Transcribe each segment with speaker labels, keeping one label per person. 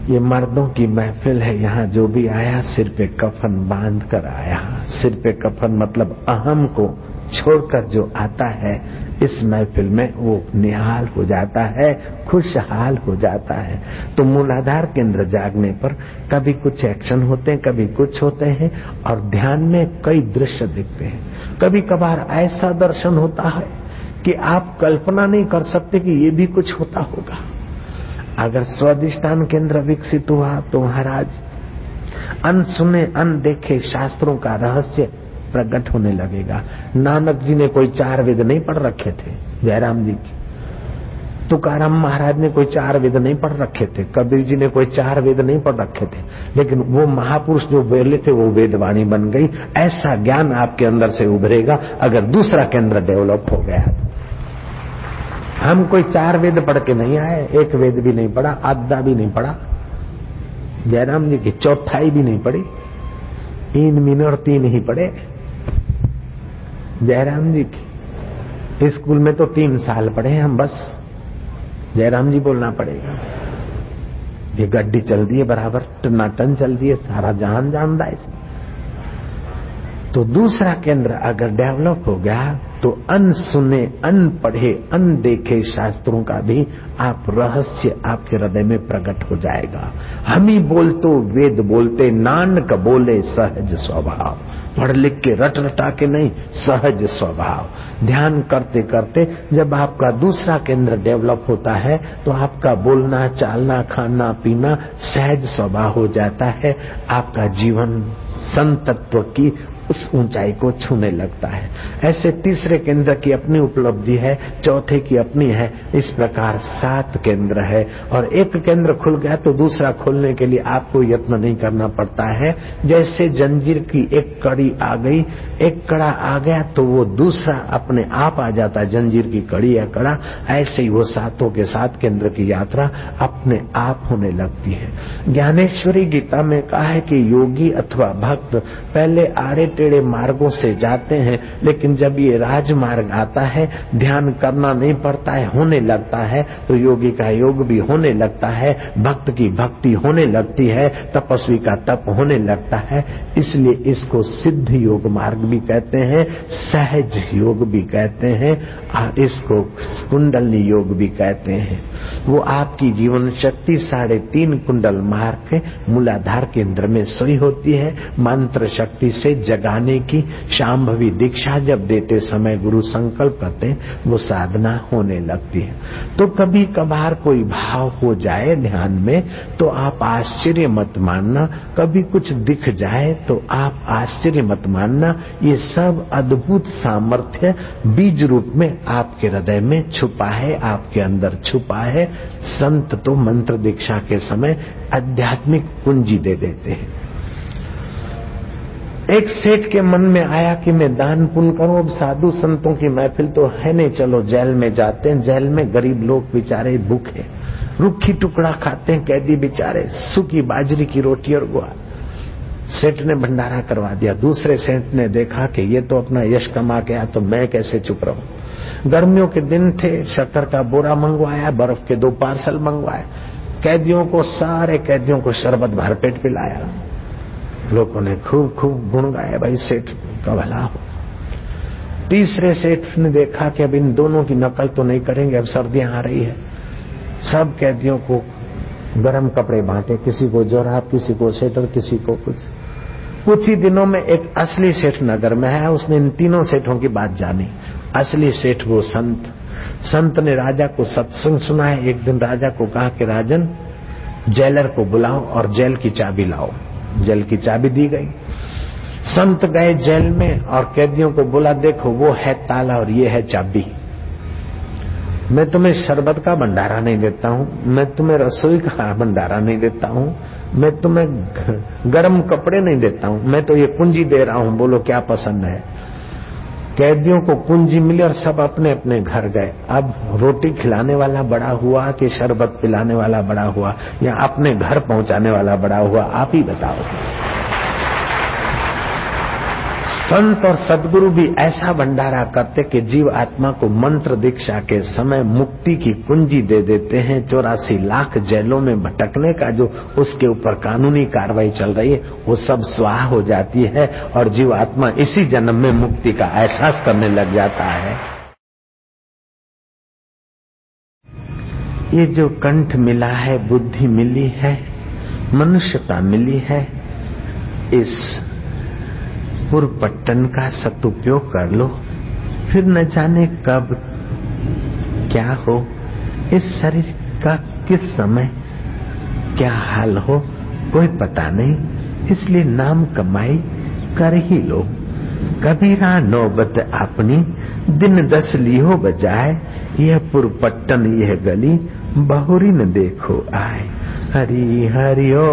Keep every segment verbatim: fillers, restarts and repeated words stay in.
Speaker 1: ये मर्दों की महफिल है। यहाँ जो भी आया सिर पे कफन बांध कर आया। सिर पे कफन मतलब अहम को छोड़कर जो आता है इस महफिल में वो निहाल हो जाता है, खुशहाल हो जाता है। तो मूलाधार केंद्र जागने पर कभी कुछ एक्शन होते हैं, कभी कुछ होते हैं और ध्यान में कई दृश्य दिखते हैं। कभी कभार ऐसा दर्शन होता है कि आप कल्पना नहीं कर सकते कि ये भी कुछ होता होगा। अगर स्वाधिष्ठान केंद्र विकसित हुआ तो महाराज अनसुने अनदेखे शास्त्रों का रहस्य प्रकट होने लगेगा। नानक जी ने कोई चार वेद नहीं पढ़ रखे थे, जयराम जी की। तुकाराम महाराज ने कोई चार वेद नहीं पढ़ रखे थे, कबीर जी ने कोई चार वेद नहीं पढ़ रखे थे, लेकिन वो महापुरुष जो बोले थे वो वेदवाणी बन गई। ऐसा ज्ञान आपके अंदर से उभरेगा अगर दूसरा केंद्र डेवलप हो गया। हम कोई चार वेद पढ़ के नहीं आए, एक वेद भी नहीं पढ़ा, आधा भी नहीं पढ़ा, जयराम जी की चौथाई भी नहीं पढ़ी, तीन मीन और तीन ही पढ़े जयराम जी की। स्कूल में तो तीन साल पढ़े हम बस, जयराम जी बोलना पड़ेगा। ये गड्डी चल दी है बराबर, टनाटन चल दी है, सारा जहान जानदा है। तो दूसरा केंद्र अगर डेवलप हो गया तो अनसुने अनपढ़े अनदेखे शास्त्रों का भी आप रहस्य आपके हृदय में प्रकट हो जाएगा। हम ही बोलतो वेद बोलते, नानक बोले सहज स्वभाव। पढ़ लिख के रट रटा के नहीं, सहज स्वभाव। ध्यान करते करते जब आपका दूसरा केंद्र डेवलप होता है तो आपका बोलना चालना खाना पीना सहज स्वभाव हो जाता है। आपका जीवन संतत्व की उस ऊंचाई को छूने लगता है। ऐसे तीसरे केंद्र की अपनी उपलब्धि है, चौथे की अपनी है। इस प्रकार सात केंद्र है और एक केंद्र खुल गया तो दूसरा खोलने के लिए आपको यत्न नहीं करना पड़ता है। जैसे जंजीर की एक कड़ी आ गई, एक कड़ा आ गया तो वो दूसरा अपने आप आ जाता है, जंजीर की कड़ी या कड़ा। ऐसे ही वो सातों के सात केंद्र की यात्रा अपने आप होने लगती है। ज्ञानेश्वरी गीता में कहा है कि योगी अथवा भक्त पहले आड़े टेढ़े मार्गों से जाते हैं, लेकिन जब ये राजमार्ग आता है ध्यान करना नहीं पड़ता है, होने लगता है, तो योगी का योग भी होने लगता है, भक्त की भक्ति होने लगती है, तपस्वी का तप होने लगता है। इसलिए इसको सिद्ध योग मार्ग भी कहते हैं, सहज योग भी कहते हैं और इसको कुंडलनी योग भी कहते हैं। वो आपकी जीवन शक्ति साढ़े तीन कुंडल मार्ग के मूलाधार केंद्र में सोई होती है। मंत्र शक्ति से जगाने की शांभवी दीक्षा जब देते समय गुरु संकल्प करते वो साधना होने लगती है। तो कभी कभार कोई भाव हो जाए ध्यान में तो आप आश्चर्य मत मानना, कभी कुछ दिख जाए तो आप आश्चर्य मत मानना। ये सब अद्भुत सामर्थ्य बीज रूप में आपके हृदय में छुपा है, आपके अंदर छुपा है। संत तो मंत्र दीक्षा के समय आध्यात्मिक पूंजी दे देते हैं। एक सेठ के मन में आया कि मैं दान पुण्य करूं, अब साधु संतों की महफिल तो है नहीं, चलो जेल में जाते हैं। जेल में गरीब लोग बेचारे भूखे रुखी टुकड़ा खाते हैं, कैदी बेचारे सूखी बाजरी की रोटी और गुआ। सेठ ने भंडारा करवा दिया। दूसरे सेठ ने देखा कि ये तो अपना यश कमा के आया, तो मैं कैसे चुप रहूं। गर्मियों के दिन थे, शक्कर का बोरा मंगवाया, बर्फ के दो पार्सल मंगवाए, कैदियों को सारे कैदियों को शरबत भरपेट पिलाया। लोगों ने खूब खूब गुण गाया, भाई सेठ का भला हो। तीसरे सेठ ने देखा कि अब इन दोनों की नकल तो नहीं करेंगे, अब सर्दियां आ रही है। सब कैदियों को गर्म कपड़े बांटे, किसी को जोराब, किसी को स्वेटर, किसी को कुछ। कुछ ही दिनों में एक असली सेठ नगर में है, उसने इन तीनों सेठों की बात जानी। असली सेठ वो संत संत ने राजा को सत्संग सुना है। एक दिन राजा को कहा कि राजन जेलर को बुलाओ और जेल की चाबी लाओ। जेल की चाबी दी गई। संत गए जेल में और कैदियों को बोला, देखो वो है ताला और ये है चाबी। मैं तुम्हें शरबत का भंडारा नहीं देता हूं, मैं तुम्हें रसोई का भंडारा नहीं देता हूं, मैं तुम्हें गर्म कपड़े नहीं देता हूं, मैं तो ये पूंजी दे रहा हूं, बोलो क्या पसंद है। कैदियों को पूंजी मिली और सब अपने अपने घर गए। अब रोटी खिलाने वाला बड़ा हुआ कि शरबत पिलाने वाला बड़ा हुआ या अपने घर पहुंचाने वाला बड़ा हुआ, आप ही बताओ। संत और सदगुरु भी ऐसा भंडारा करते कि जीव आत्मा को मंत्र दीक्षा के समय मुक्ति की कुंजी दे देते हैं। चौरासी लाख जेलों में भटकने का जो उसके ऊपर कानूनी कार्रवाई चल रही है वो सब स्वाहा हो जाती है और जीव आत्मा इसी जन्म में मुक्ति का एहसास करने लग जाता है। ये जो कंठ मिला है, बुद्धि मिली है, मनुष्यता मिली है, इस पुरपट्टन का सदुपयोग कर लो। फिर न जाने कब क्या हो, इस शरीर का किस समय क्या हाल हो कोई पता नहीं। इसलिए नाम कमाई कर ही लो। कबीरा नौबत अपनी दिन दस लियो बजाए, यह पुरपट्टन यह गली बहुरी न देखो आए। हरि हरि ओ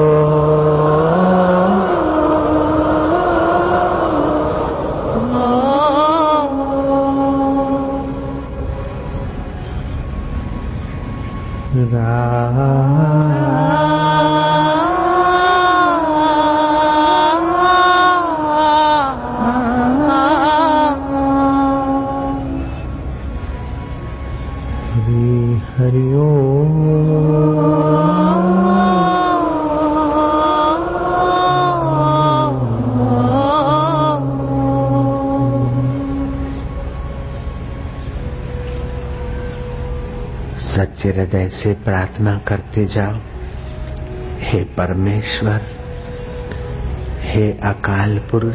Speaker 1: सच्चे हृदय से प्रार्थना करते जाओ। हे परमेश्वर, हे अकाल पुरुष,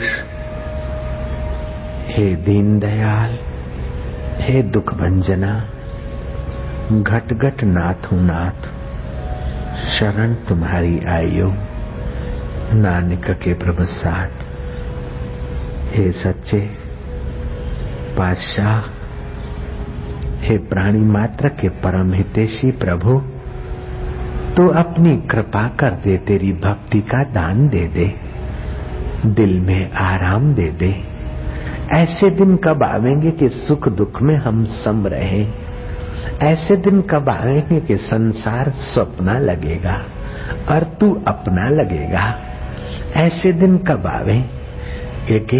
Speaker 1: हे दीन दयाल, हे दुख भंजना, घट घट नाथु नाथ, शरण तुम्हारी आयो नानक के प्रभुसात। हे सच्चे पातशाह, हे प्राणी मात्र के परम हितैषी प्रभु, तो अपनी कृपा कर दे, तेरी भक्ति का दान दे दे, दिल में आराम दे दे। ऐसे दिन कब आवेंगे कि सुख दुख में हम सम रहे? ऐसे दिन कब आवेंगे कि संसार सपना लगेगा और तू अपना लगेगा? ऐसे दिन कब आवे कि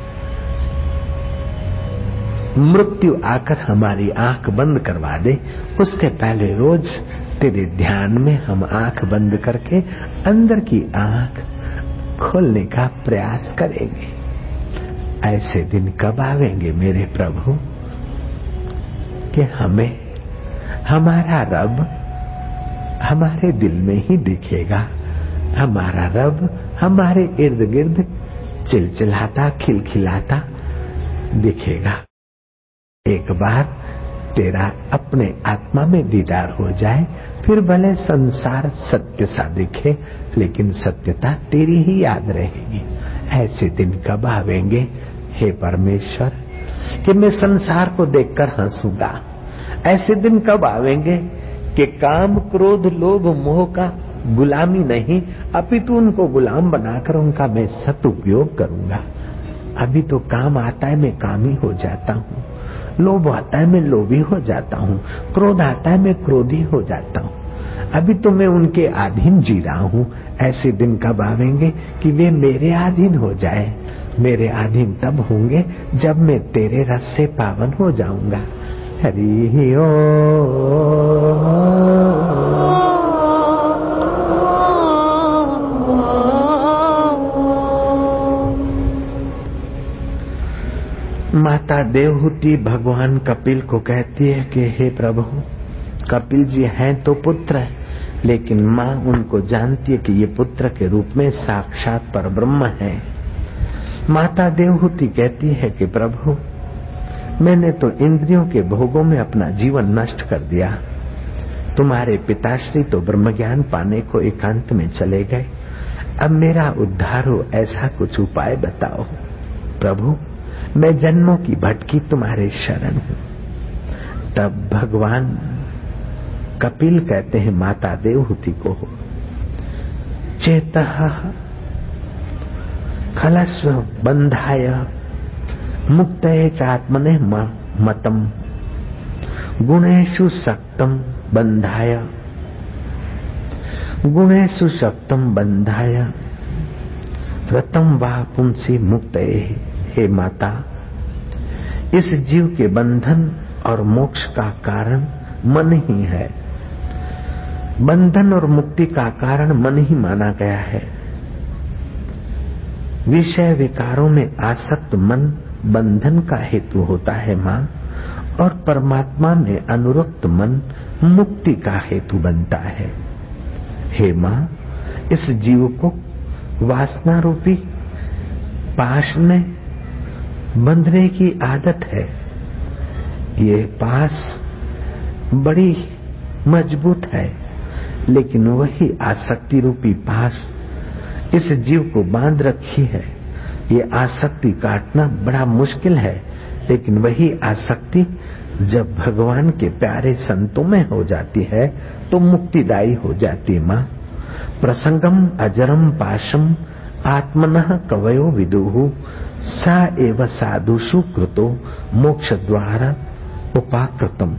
Speaker 1: मृत्यु आकर हमारी आंख बंद करवा दे? उसके पहले रोज तेरे ध्यान में हम आंख बंद करके अंदर की आंख खोलने का प्रयास करेंगे। ऐसे दिन कब आवेंगे मेरे प्रभु कि हमें हमारा रब हमारे दिल में ही दिखेगा, हमारा रब हमारे इर्द गिर्द चिलचिलाता खिलखिलाता दिखेगा। एक बार तेरा अपने आत्मा में दीदार हो जाए, फिर भले संसार सत्य सा दिखे, लेकिन सत्यता तेरी ही याद रहेगी। ऐसे दिन कब आवेंगे हे परमेश्वर कि मैं संसार को देखकर हंसूंगा? ऐसे दिन कब आवेंगे कि काम क्रोध लोभ मोह का गुलामी नहीं, अपितु उनको गुलाम बनाकर उनका मैं सदुपयोग करूंगा। अभी तो काम आता है मैं कामी हो जाता हूँ, लोभ आता है मैं लोभी हो जाता हूँ, क्रोध आता है मैं क्रोधी हो जाता हूँ। अभी तो मैं उनके अधीन जी रहा हूँ। ऐसे दिन कब आवेंगे कि वे मेरे अधीन हो जाए? मेरे अधीन तब होंगे जब मैं तेरे रस से पावन हो जाऊंगा। हरि ओ माता देवहूति भगवान कपिल को कहती है कि हे प्रभु, कपिल जी हैं तो पुत्र है, लेकिन माँ उनको जानती है कि ये पुत्र के रूप में साक्षात परब्रह्म है। माता देवहूति कहती है कि प्रभु, मैंने तो इंद्रियों के भोगों में अपना जीवन नष्ट कर दिया, तुम्हारे पिताश्री तो ब्रह्मज्ञान पाने को एकांत में चले गए, अब मेरा उद्धार हो ऐसा कुछ उपाय बताओ। प्रभु, मैं जन्मों की भटकी तुम्हारे शरण हूं। तब भगवान कपिल कहते हैं माता देवहूति को, चेतः खलस्व बंधाय मुक्तये चात्मने मतम गुणेषु सक्तम बंधाय गुणेषु सक्तम बंधाय रतम वा पुंसी मुक्तये। हे माता, इस जीव के बंधन और मोक्ष का कारण मन ही है। बंधन और मुक्ति का कारण मन ही माना गया है। विषय विकारों में आसक्त मन बंधन का हेतु होता है माँ, और परमात्मा में अनुरक्त मन मुक्ति का हेतु बनता है। हे माँ, इस जीव को वासना रूपी पाश में बंधने की आदत है। ये पास बड़ी मजबूत है, लेकिन वही आसक्ति रूपी पाश इस जीव को बांध रखी है। ये आसक्ति काटना बड़ा मुश्किल है, लेकिन वही आसक्ति जब भगवान के प्यारे संतों में हो जाती है तो मुक्तिदायी हो जाती। माँ, प्रसंगम अजरम पाशम आत्मनः कवयो विदुहु सा एव साधुषु कृतो मोक्ष द्वारा उपाकृतम।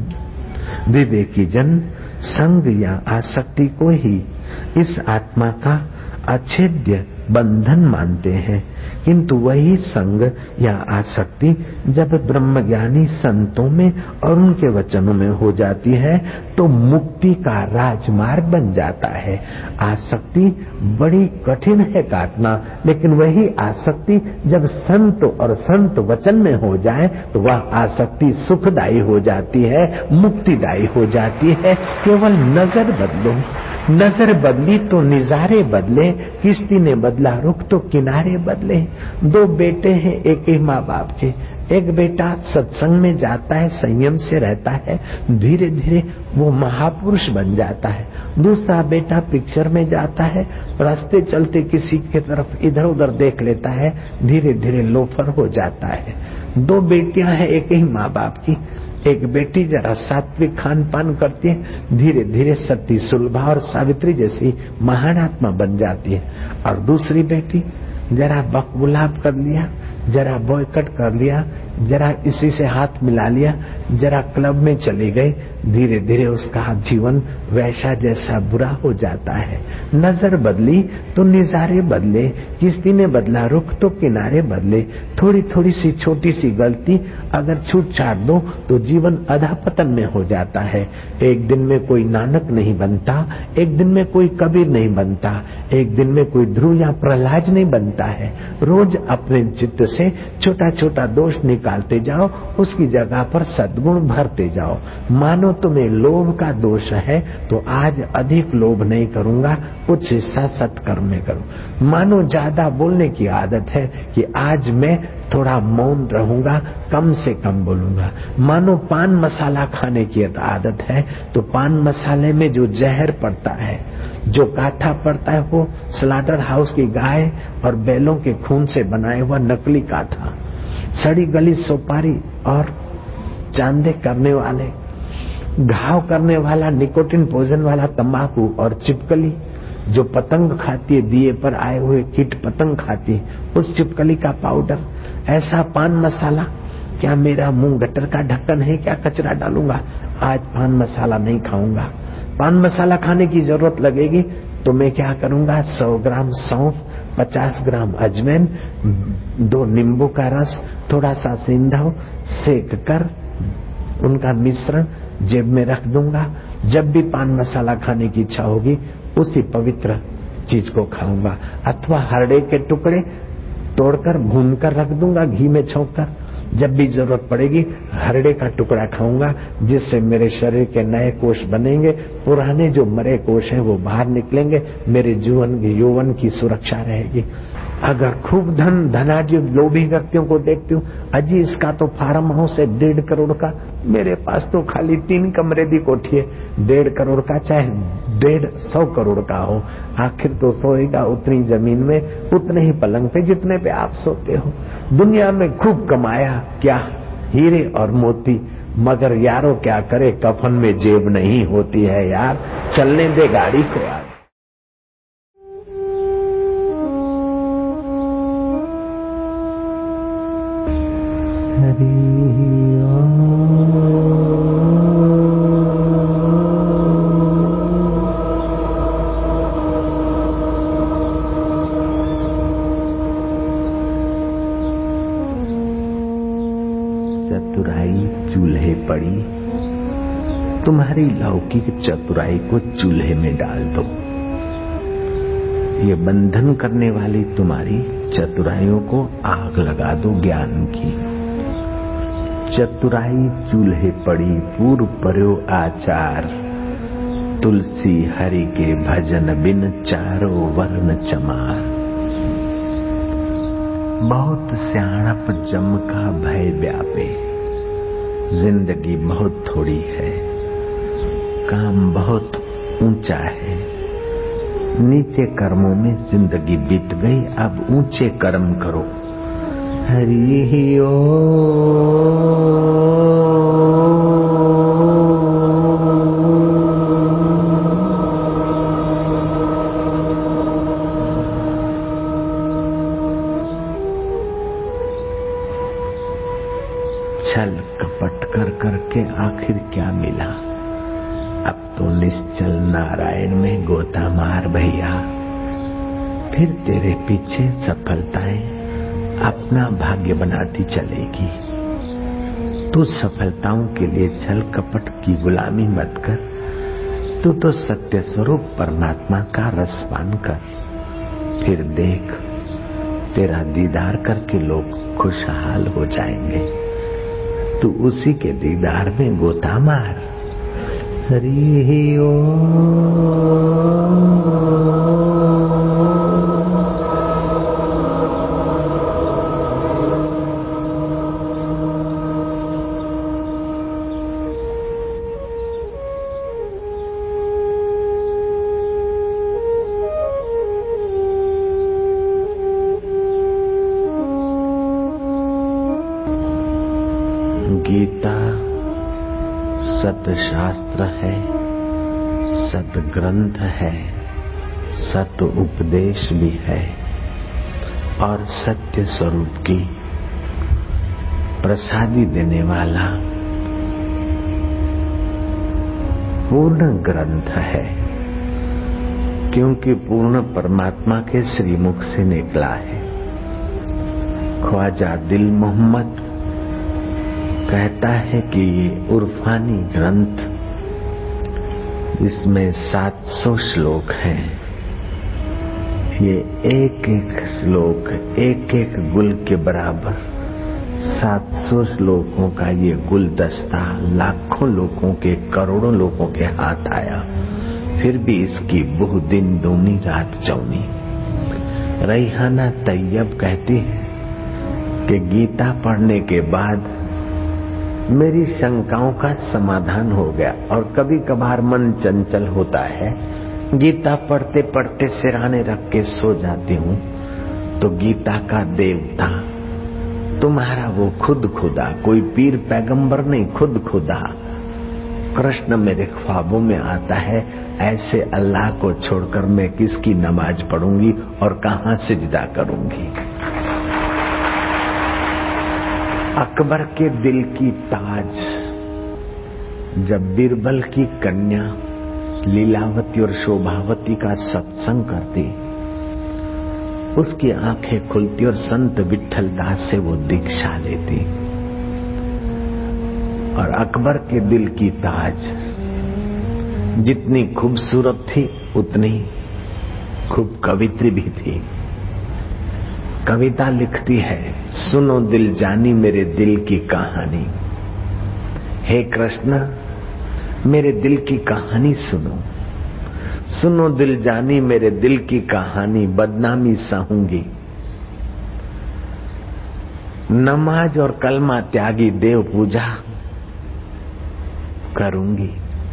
Speaker 1: विवेकी जन संग या आसक्ति को ही इस आत्मा का अछेद्य बंधन मानते हैं, किंतु वही संग या आसक्ति जब ब्रह्मज्ञानी संतों में और उनके वचनों में हो जाती है तो मुक्ति का राजमार्ग बन जाता है। आसक्ति बड़ी कठिन है काटना, लेकिन वही आसक्ति जब संत और संत वचन में हो जाए तो वह आसक्ति सुखदायी हो जाती है, मुक्तिदायी हो जाती है। केवल नजर बदलो, नजर बदली तो निजारे बदले, किश्ती ने बदला रुख तो किनारे बदले। दो बेटे हैं एक ही माँ बाप के, एक बेटा सत्संग में जाता है, संयम से रहता है, धीरे धीरे वो महापुरुष बन जाता है। दूसरा बेटा पिक्चर में जाता है, रास्ते चलते किसी की तरफ इधर उधर देख लेता है, धीरे धीरे लोफर हो जाता है। दो बेटियां हैं एक ही माँ बाप की, एक बेटी जरा सात्विक खान पान करती है, धीरे धीरे सती सुलभा और सावित्री जैसी महान आत्मा बन जाती है, और दूसरी बेटी जरा बकबुलाप कर लिया, जरा बॉयकट कर लिया, जरा इसी से हाथ मिला लिया, जरा क्लब में चली गई, धीरे धीरे उसका जीवन वैसा जैसा बुरा हो जाता है। नजर बदली तो निजारे बदले, किसी ने बदला रुख तो किनारे बदले। थोड़ी थोड़ी सी छोटी सी गलती अगर छूट छाट दो तो जीवन अधःपतन में हो जाता है। एक दिन में कोई नानक नहीं बनता, एक दिन में कोई कबीर नहीं बनता, एक दिन में कोई ध्रुव या प्रहलाद नहीं बनता है। रोज अपने चित्त से छोटा छोटा दोष निकालते जाओ, उसकी जगह पर सद्गुण भरते जाओ। मानो तुम्हें लोभ का दोष है तो आज अधिक लोभ नहीं करूंगा, कुछ हिस्सा सत्कर्म में करूं। मानो ज्यादा बोलने की आदत है कि आज मैं थोड़ा मौन रहूंगा, कम से कम बोलूंगा। मानो पान मसाला खाने की आदत है तो पान मसाले में जो जहर पड़ता है, जो काथा पड़ता है, वो स्लाटर हाउस की गाय और बैलों के खून से बनाए हुआ नकली काथा, सड़ी गली सुपारी और चांदे करने वाले, घाव करने वाला निकोटिन पोजन वाला तंबाकू और चिपकली जो पतंग खाती है, दिए पर आए हुए कीट पतंग खाती है, उस चिपकली का पाउडर, ऐसा पान मसाला। क्या मेरा मुंह गटर का ढक्कन है, क्या कचरा डालूंगा? आज पान मसाला नहीं खाऊंगा। पान मसाला खाने की जरूरत लगेगी तो मैं क्या करूंगा, सौ ग्राम सौंफ, पचास ग्राम अजवाइन, दो नींबू का रस, थोड़ा सा सिंधाव सेक कर उनका मिश्रण जेब में रख दूंगा। जब भी पान मसाला खाने की इच्छा होगी उसी पवित्र चीज को खाऊंगा। अथवा हरड़े के टुकड़े तोड़कर भूनकर रख दूंगा घी में छोंककर, जब भी जरूरत पड़ेगी हरड़े का टुकड़ा खाऊंगा, जिससे मेरे शरीर के नए कोष बनेंगे, पुराने जो मरे कोष हैं वो बाहर निकलेंगे, मेरे जीवन यौवन की सुरक्षा रहेगी। अगर खूब धन धनाढ्य लोभी व्यक्तियों को देखती हूँ, अजी इसका तो फार्म हाउस है डेढ़ करोड़ का, मेरे पास तो खाली तीन कमरे की कोठी है। डेढ़ करोड़ का चाहे डेढ़ सौ करोड़ का हो, आखिर तो सोएगा उतनी जमीन में, उतने ही पलंग पे जितने पे आप सोते हो। दुनिया में खूब कमाया, क्या हीरे और मोती, मगर यारो क्या करे, कफन में जेब नहीं होती है यार, चलने दे गाड़ी को यार। पड़ी, तुम्हारी लौकिक चतुराई को चूल्हे में डाल दो। ये बंधन करने वाली तुम्हारी चतुराइयों को आग लगा दो ज्ञान की। चतुराई चूल्हे पड़ी, पूर्व पर्यो आचार, तुलसी हरि के भजन बिन चारों वर्ण चमार। बहुत स्याणप जम का भय व्यापे, जिंदगी बहुत थोड़ी है, काम बहुत ऊंचा है। नीचे कर्मों में जिंदगी बीत गई, अब ऊंचे कर्म करो। हरि ओम। छल कपट कर करके आखिर क्या मिला? अब तो निश्चल नारायण में गोता मार भैया, फिर तेरे पीछे सफलताएं अपना भाग्य बनाती चलेगी। तू सफलताओं के लिए छल कपट की गुलामी मत कर, तू तो सत्य स्वरूप परमात्मा का रसपान कर। फिर देख, तेरा दीदार करके लोग खुशहाल हो जाएंगे। तू उसी के दीदार में गोता मार। हरि ओम। गीता सतशास्त्र है, सतग्रंथ है, सत उपदेश भी है और सत्य स्वरूप की प्रसादी देने वाला पूर्ण ग्रंथ है, क्योंकि पूर्ण परमात्मा के श्रीमुख से निकला है। ख्वाजा दिल मोहम्मद कहता है कि ये उर्फानी ग्रंथ, इसमें सात सौ श्लोक हैं। ये एक एक श्लोक एक एक गुल के बराबर, सात सौ श्लोकों का ये गुलदस्ता लाखों लोगों के, करोड़ों लोगों के हाथ आया, फिर भी इसकी बहु दिन दूनी रात चौनी। रैहाना तैयब कहती है कि गीता पढ़ने के बाद मेरी शंकाओं का समाधान हो गया। और कभी कभार मन चंचल होता है, गीता पढ़ते पढ़ते सिरहाने रख के सो जाती हूँ, तो गीता का देवता तुम्हारा वो खुद खुदा, कोई पीर पैगंबर नहीं, खुद खुदा कृष्ण मेरे ख्वाबों में आता है। ऐसे अल्लाह को छोड़कर मैं किसकी नमाज पढ़ूंगी और कहाँ सिजदा करूंगी। अकबर के दिल की ताज, जब बीरबल की कन्या लीलावती और शोभावती का सत्संग करती, उसकी आंखें खुलती और संत विठल दास से वो दीक्षा लेती। और अकबर के दिल की ताज जितनी खूबसूरत थी उतनी खूब कवित्री भी थी। कविता लिखती है, सुनो दिल जानी मेरे दिल की कहानी। हे कृष्ण, मेरे दिल की कहानी सुनो। सुनो दिल जानी मेरे दिल की कहानी, बदनामी सहूंगी। नमाज और कलमा त्यागी देव पूजा करूंगी।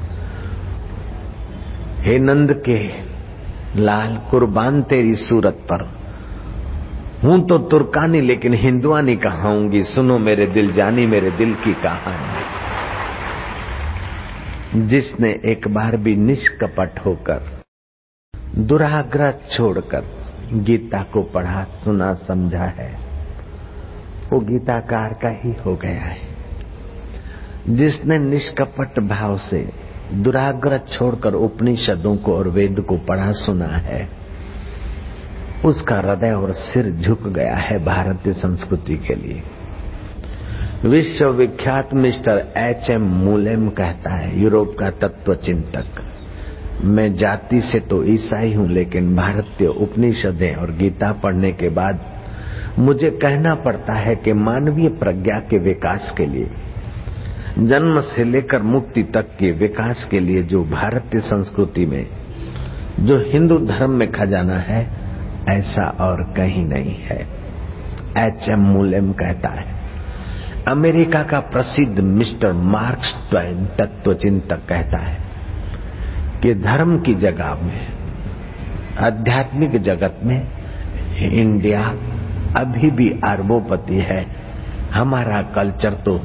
Speaker 1: हे नंद के लाल, कुर्बान तेरी सूरत पर हूं तो तुर्कानी लेकिन हिंदुआनी कहाऊंगी। सुनो मेरे दिल जानी मेरे दिल की कहानी। जिसने एक बार भी निष्कपट होकर, दुराग्रह छोड़कर गीता को पढ़ा, सुना, समझा है, वो गीताकार का ही हो गया है। जिसने निष्कपट भाव से दुराग्रह छोड़कर उपनिषदों को और वेद को पढ़ा, सुना है, उसका हृदय और सिर झुक गया है भारतीय संस्कृति के लिए। विश्व विख्यात मिस्टर एच एम मूलेम कहता है, यूरोप का तत्व चिंतक, मैं जाति से तो ईसाई हूं, लेकिन भारतीय उपनिषदें और गीता पढ़ने के बाद मुझे कहना पड़ता है कि मानवीय प्रज्ञा के विकास के लिए, जन्म से लेकर मुक्ति तक के विकास के लिए जो भारतीय संस्कृति में, जो हिंदू धर्म में खजाना है, ऐसा और कहीं नहीं है। एच एम मूलेम कहता है। अमेरिका का प्रसिद्ध मिस्टर मार्क्स ट्वेन तत्वचिंतक कहता है कि धर्म की जगह में, आध्यात्मिक जगत में इंडिया अभी भी अरबोपति है। हमारा कल्चर तो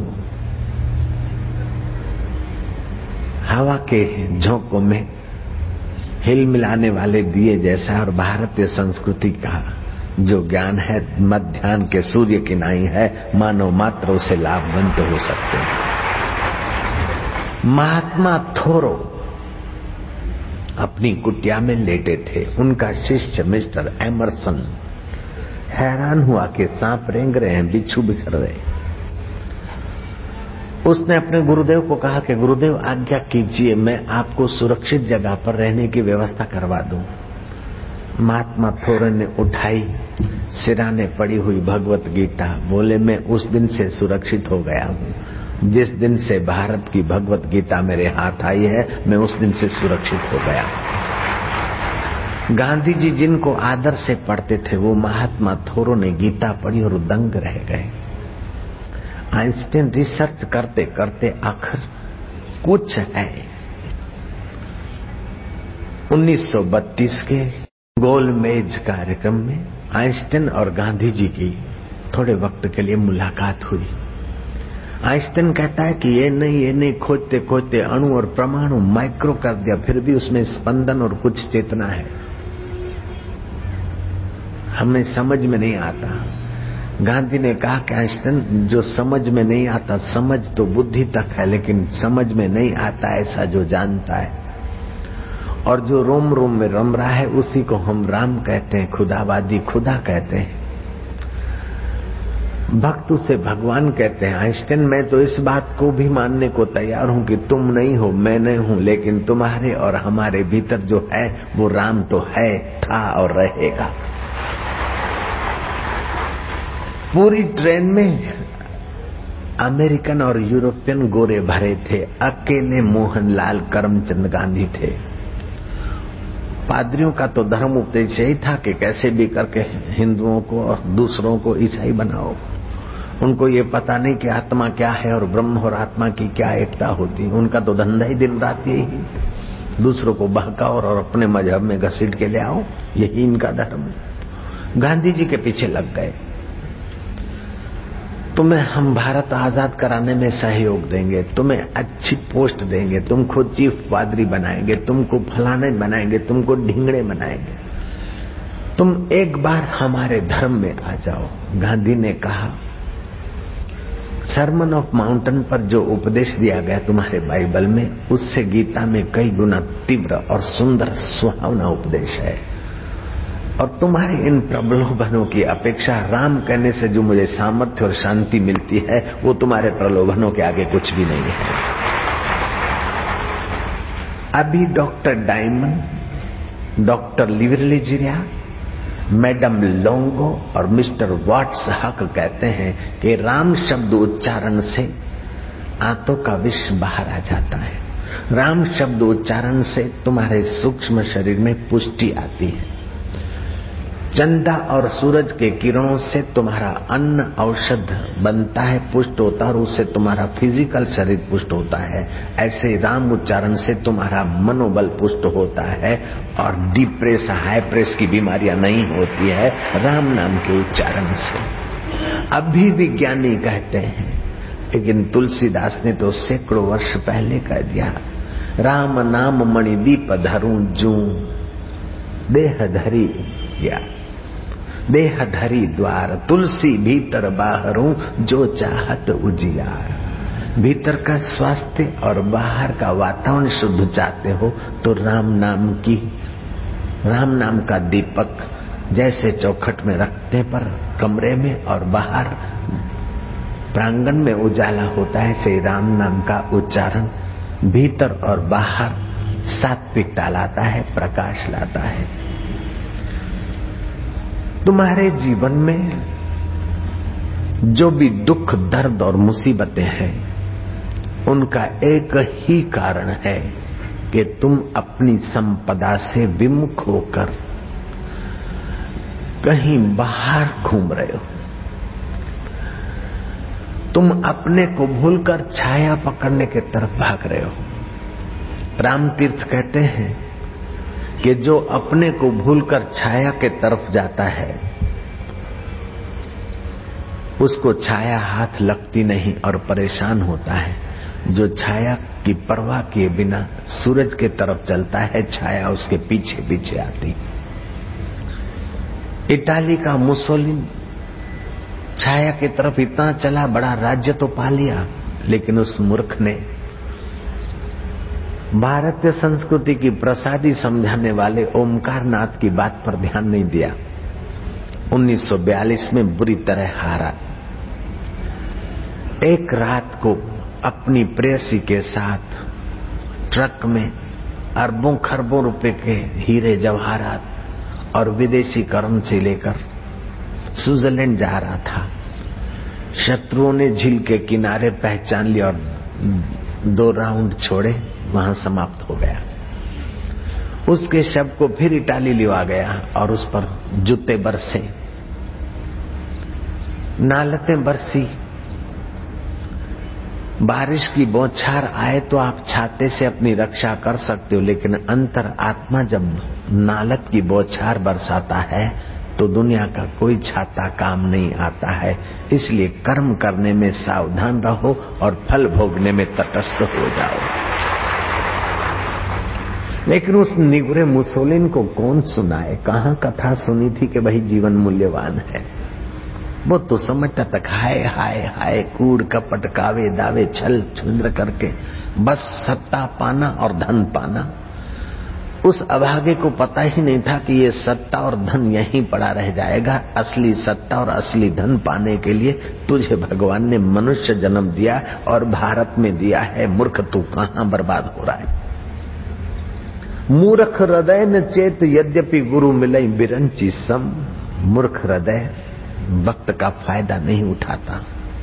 Speaker 1: हवा के झोंकों में हिल मिलाने वाले दिए जैसा, और भारतीय संस्कृति का जो ज्ञान है मध्याह्न के सूर्य की नाई है, मानव मात्र उसे लाभवंत हो सकते हैं। महात्मा थोरो अपनी कुटिया में लेटे थे। उनका शिष्य मिस्टर एमरसन हैरान हुआ कि सांप रेंग रहे हैं, बिच्छू बिखर रहे। उसने अपने गुरुदेव को कहा कि गुरुदेव आज्ञा कीजिए, मैं आपको सुरक्षित जगह पर रहने की व्यवस्था करवा दूं। महात्मा थोरे ने उठाई सिराने पड़ी हुई भगवत गीता, बोले मैं उस दिन से सुरक्षित हो गया हूं जिस दिन से भारत की भगवत गीता मेरे हाथ आई है, मैं उस दिन से सुरक्षित हो गया। गांधी जी जिनको आदर से पढ़ते थे, वो महात्मा थोरो ने गीता पढ़ी और दंग रह गए। आइंस्टीन रिसर्च करते करते आखिर कुछ है। उन्नीस सौ बत्तीस के गोलमेज कार्यक्रम में आइंस्टीन और गांधी जी की थोड़े वक्त के लिए मुलाकात हुई। आइंस्टीन कहता है कि ये नहीं ये नहीं खोजते खोजते अणु और परमाणु माइक्रो कर दिया, फिर भी उसमें स्पंदन और कुछ चेतना है, हमें समझ में नहीं आता। गांधी ने कहा कि आइंस्टीन, जो समझ में नहीं आता, समझ तो बुद्धि तक है, लेकिन समझ में नहीं आता ऐसा जो जानता है, और जो रोम रोम में रम रहा है उसी को हम राम कहते हैं, खुदावादी खुदा कहते हैं, भक्त उसे भगवान कहते हैं। आइंस्टीन, मैं तो इस बात को भी मानने को तैयार हूं कि तुम नहीं हो, मैं नहीं हूं, लेकिन तुम्हारे और हमारे भीतर जो है वो राम तो है, था और रहेगा। पूरी ट्रेन में अमेरिकन और यूरोपियन गोरे भरे थे, अकेले मोहनलाल करमचंद गांधी थे। पादरियों का तो धर्म उपदेश यही था कि कैसे भी करके हिंदुओं को और दूसरों को ईसाई बनाओ। उनको ये पता नहीं कि आत्मा क्या है और ब्रह्म और आत्मा की क्या एकता होती है। उनका तो धंधा ही दिन रात यही, दूसरों को बहकाओ और अपने मजहब में घसीट के ले आओ, यही इनका धर्म। गांधी जी के पीछे लग गए। तुम्हें हम भारत आजाद कराने में सहयोग देंगे, तुम्हें अच्छी पोस्ट देंगे, तुमको चीफ पादरी बनाएंगे, तुमको फलाने बनाएंगे, तुमको ढींगड़े बनाएंगे, तुम एक बार हमारे धर्म में आ जाओ। गांधी ने कहा, सरमन ऑफ माउंटेन पर जो उपदेश दिया गया तुम्हारे बाइबल में, उससे गीता में कई गुना तीव्र और सुंदर सुहावना उपदेश है, और तुम्हारे इन प्रलोभनों की अपेक्षा राम कहने से जो मुझे सामर्थ्य और शांति मिलती है, वो तुम्हारे प्रलोभनों के आगे कुछ भी नहीं है। अभी डॉक्टर डायमंड, डॉक्टर लिवरलीजिया, मैडम लोंगो और मिस्टर वाट्स हक कहते हैं कि राम शब्द उच्चारण से आंतों का विष बाहर आ जाता है। राम शब्द उच्चारण से तुम्हारे सूक्ष्म शरीर में पुष्टि आती है। चंदा और सूरज के किरणों से तुम्हारा अन्न औषध बनता है, पुष्ट होता है, और उससे तुम्हारा फिजिकल शरीर पुष्ट होता है। ऐसे राम उच्चारण से तुम्हारा मनोबल पुष्ट होता है और डिप्रेस हाई प्रेस की बीमारियां नहीं होती है राम नाम के उच्चारण से। अभी विज्ञानी कहते हैं, लेकिन तुलसीदास ने तो सैकड़ों वर्ष पहले कह दिया, राम नाम मणिदीप धरूं जू देह धरी या देह धरी द्वार, तुलसी भीतर बाहरों जो चाहत उजियार। भीतर का स्वास्थ्य और बाहर का वातावरण शुद्ध चाहते हो तो राम नाम की राम नाम का दीपक जैसे चौखट में रखते पर कमरे में और बाहर प्रांगण में उजाला होता है श्री राम नाम का उच्चारण, भीतर और बाहर सात्विकता लाता है, प्रकाश लाता है। तुम्हारे जीवन में जो भी दुख, दर्द और मुसीबतें हैं, उनका एक ही कारण है कि तुम अपनी संपदा से विमुख होकर कहीं बाहर घूम रहे हो। तुम अपने को भूलकर छाया पकड़ने की तरफ भाग रहे हो। रामतीर्थ कहते हैं कि जो अपने को भूलकर छाया के तरफ जाता है, उसको छाया हाथ लगती नहीं और परेशान होता है। जो छाया की परवाह किए बिना सूरज के तरफ चलता है, छाया उसके पीछे पीछे आती। इटाली का मुसोलिन छाया की तरफ इतना चला, बड़ा राज्य तो पा लिया, लेकिन उस मूर्ख ने भारतीय संस्कृति की प्रसादी समझाने वाले ओमकार नाथ की बात पर ध्यान नहीं दिया। उन्नीस सौ बयालीस में बुरी तरह हारा। एक रात को अपनी प्रेयसी के साथ ट्रक में अरबों खरबों रुपए के हीरे जवाहरात और विदेशी करेंसी लेकर स्विट्जरलैंड जा रहा था। शत्रुओं ने झील के किनारे पहचान लिया और दो राउंड छोड़े, वहां समाप्त हो गया। उसके शव को फिर इटाली लिया गया और उस पर जूते बरसे, नालतें बरसी। बारिश की बौछार आए तो आप छाते से अपनी रक्षा कर सकते हो, लेकिन अंतर आत्मा जब नालत की बौछार बरसाता है तो दुनिया का कोई छाता काम नहीं आता है। इसलिए कर्म करने में सावधान रहो और फल भोगने में तटस्थ हो जाओ। लेकिन उस निगुरे मुसोलिन को कौन सुनाए? कहाँ कथा सुनी थी कि वही जीवन मूल्यवान है? वो तो समझता तक हाय हाय हाय, कूड़ कपट कावे दावे छल छुंद्र करके बस सत्ता पाना और धन पाना। उस अभागे को पता ही नहीं था कि ये सत्ता और धन यहीं पड़ा रह जाएगा। असली सत्ता और असली धन पाने के लिए तुझे भगवान ने मनुष्य जन्म दिया और भारत में दिया है। मूर्ख, तू कहाँ बर्बाद हो रहा है? मूर्ख हृदय न चेत यद्यपि गुरु मिलई बिरंची सम। मूर्ख हृदय वक्त का फायदा नहीं उठाता।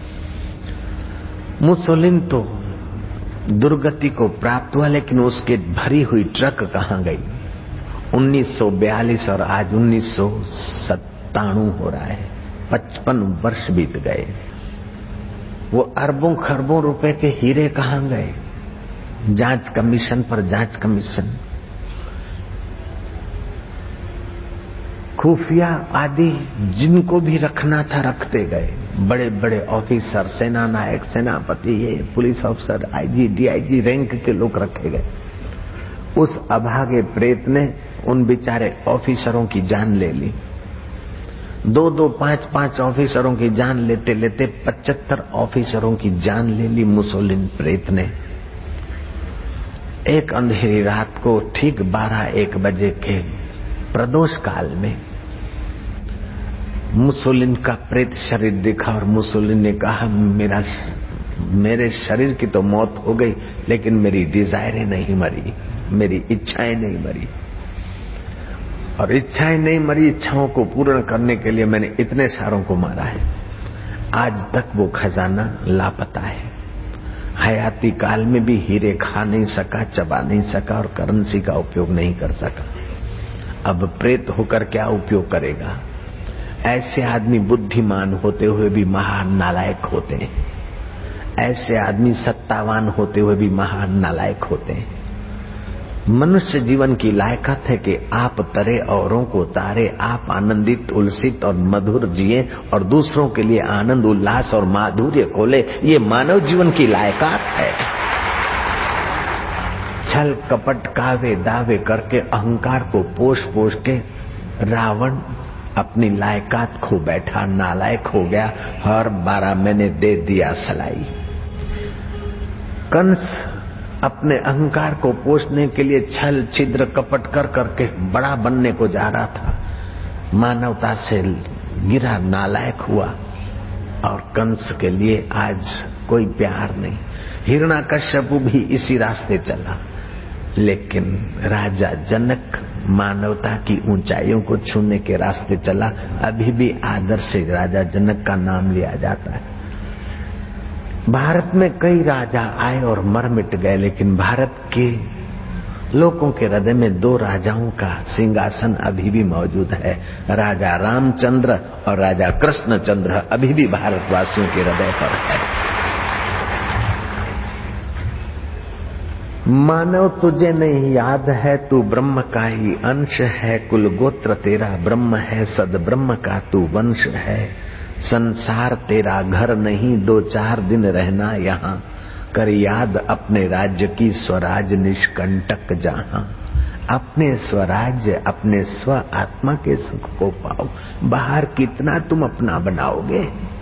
Speaker 1: मुसोलिन तो दुर्गति को प्राप्त हुआ, लेकिन उसके भरी हुई ट्रक कहाँ गई? उन्नीस सौ बयालीस और आज उन्नीस सौ सत्तानवे हो रहा है, पचपन वर्ष बीत गए। वो अरबों खरबों रुपए के हीरे कहाँ गए? जांच कमीशन पर जांच कमीशन, खुफिया आदि जिनको भी रखना था रखते गए। बड़े बड़े ऑफिसर, सेना नायक, सेनापति, ये पुलिस अफसर, आईजी, डीआईजी रैंक के लोग रखे गए। उस अभागे प्रेत ने उन बेचारे ऑफिसरों की जान ले ली। दो दो पांच पांच ऑफिसरों की जान लेते लेते पचहत्तर ऑफिसरों की जान ले ली मुसोलिन प्रेत ने। एक अंधेरी रात को ठीक बारह एक बजे के प्रदोष काल में मुसोलिन का प्रेत शरीर दिखा और मुसोलिन ने कहा, मेरा मेरे शरीर की तो मौत हो गई, लेकिन मेरी डिजायरें नहीं मरी, मेरी इच्छाएं नहीं मरी। और इच्छाएं नहीं मरी, इच्छाओं को पूर्ण करने के लिए मैंने इतने सारों को मारा है। आज तक वो खजाना लापता है। हयाती काल में भी हीरे खा नहीं सका, चबा नहीं सका और करेंसी का उपयोग नहीं कर सका। अब प्रेत होकर क्या उपयोग करेगा? ऐसे आदमी बुद्धिमान होते हुए भी महान नालायक होते हैं। ऐसे आदमी सत्तावान होते हुए भी महान नालायक होते हैं। मनुष्य जीवन की लायकात है कि आप तरे औरों को तारे, आप आनंदित, उल्सित और मधुर जिए और दूसरों के लिए आनंद, उल्लास और माधुर्य खोले। ये मानव जीवन की लायकात है। छल कपट कावे दावे करके अहंकार को पोष पोष के रावण अपनी लायकात खो बैठा, नालायक हो गया। हर बारह मैंने दे दिया सलाई। कंस अपने अहंकार को पोषने के लिए छल छिद्र कपट कर करके बड़ा बनने को जा रहा था। मानवता से गिरा, नालायक हुआ और कंस के लिए आज कोई प्यार नहीं। हिरण्याकश्यपु भी इसी रास्ते चला, लेकिन राजा जनक मानवता की ऊंचाइयों को छूने के रास्ते चला। अभी भी आदर से राजा जनक का नाम लिया जाता है। भारत में कई राजा आए और मर मिट गए, लेकिन भारत के लोगों के हृदय में दो राजाओं का सिंहासन अभी भी मौजूद है। राजा रामचंद्र और राजा कृष्णचंद्र अभी भी भारतवासियों के हृदय पर है। मानव तुझे नहीं याद है, तू ब्रह्म का ही अंश है। कुल गोत्र तेरा ब्रह्म है, सद ब्रह्म का तू वंश है। संसार तेरा घर नहीं, दो चार दिन रहना यहाँ। कर याद अपने राज्य की, स्वराज निष्कंटक जहां। अपने स्वराज्य, अपने स्व आत्मा के सुख को पाओ। बाहर कितना तुम अपना बनाओगे।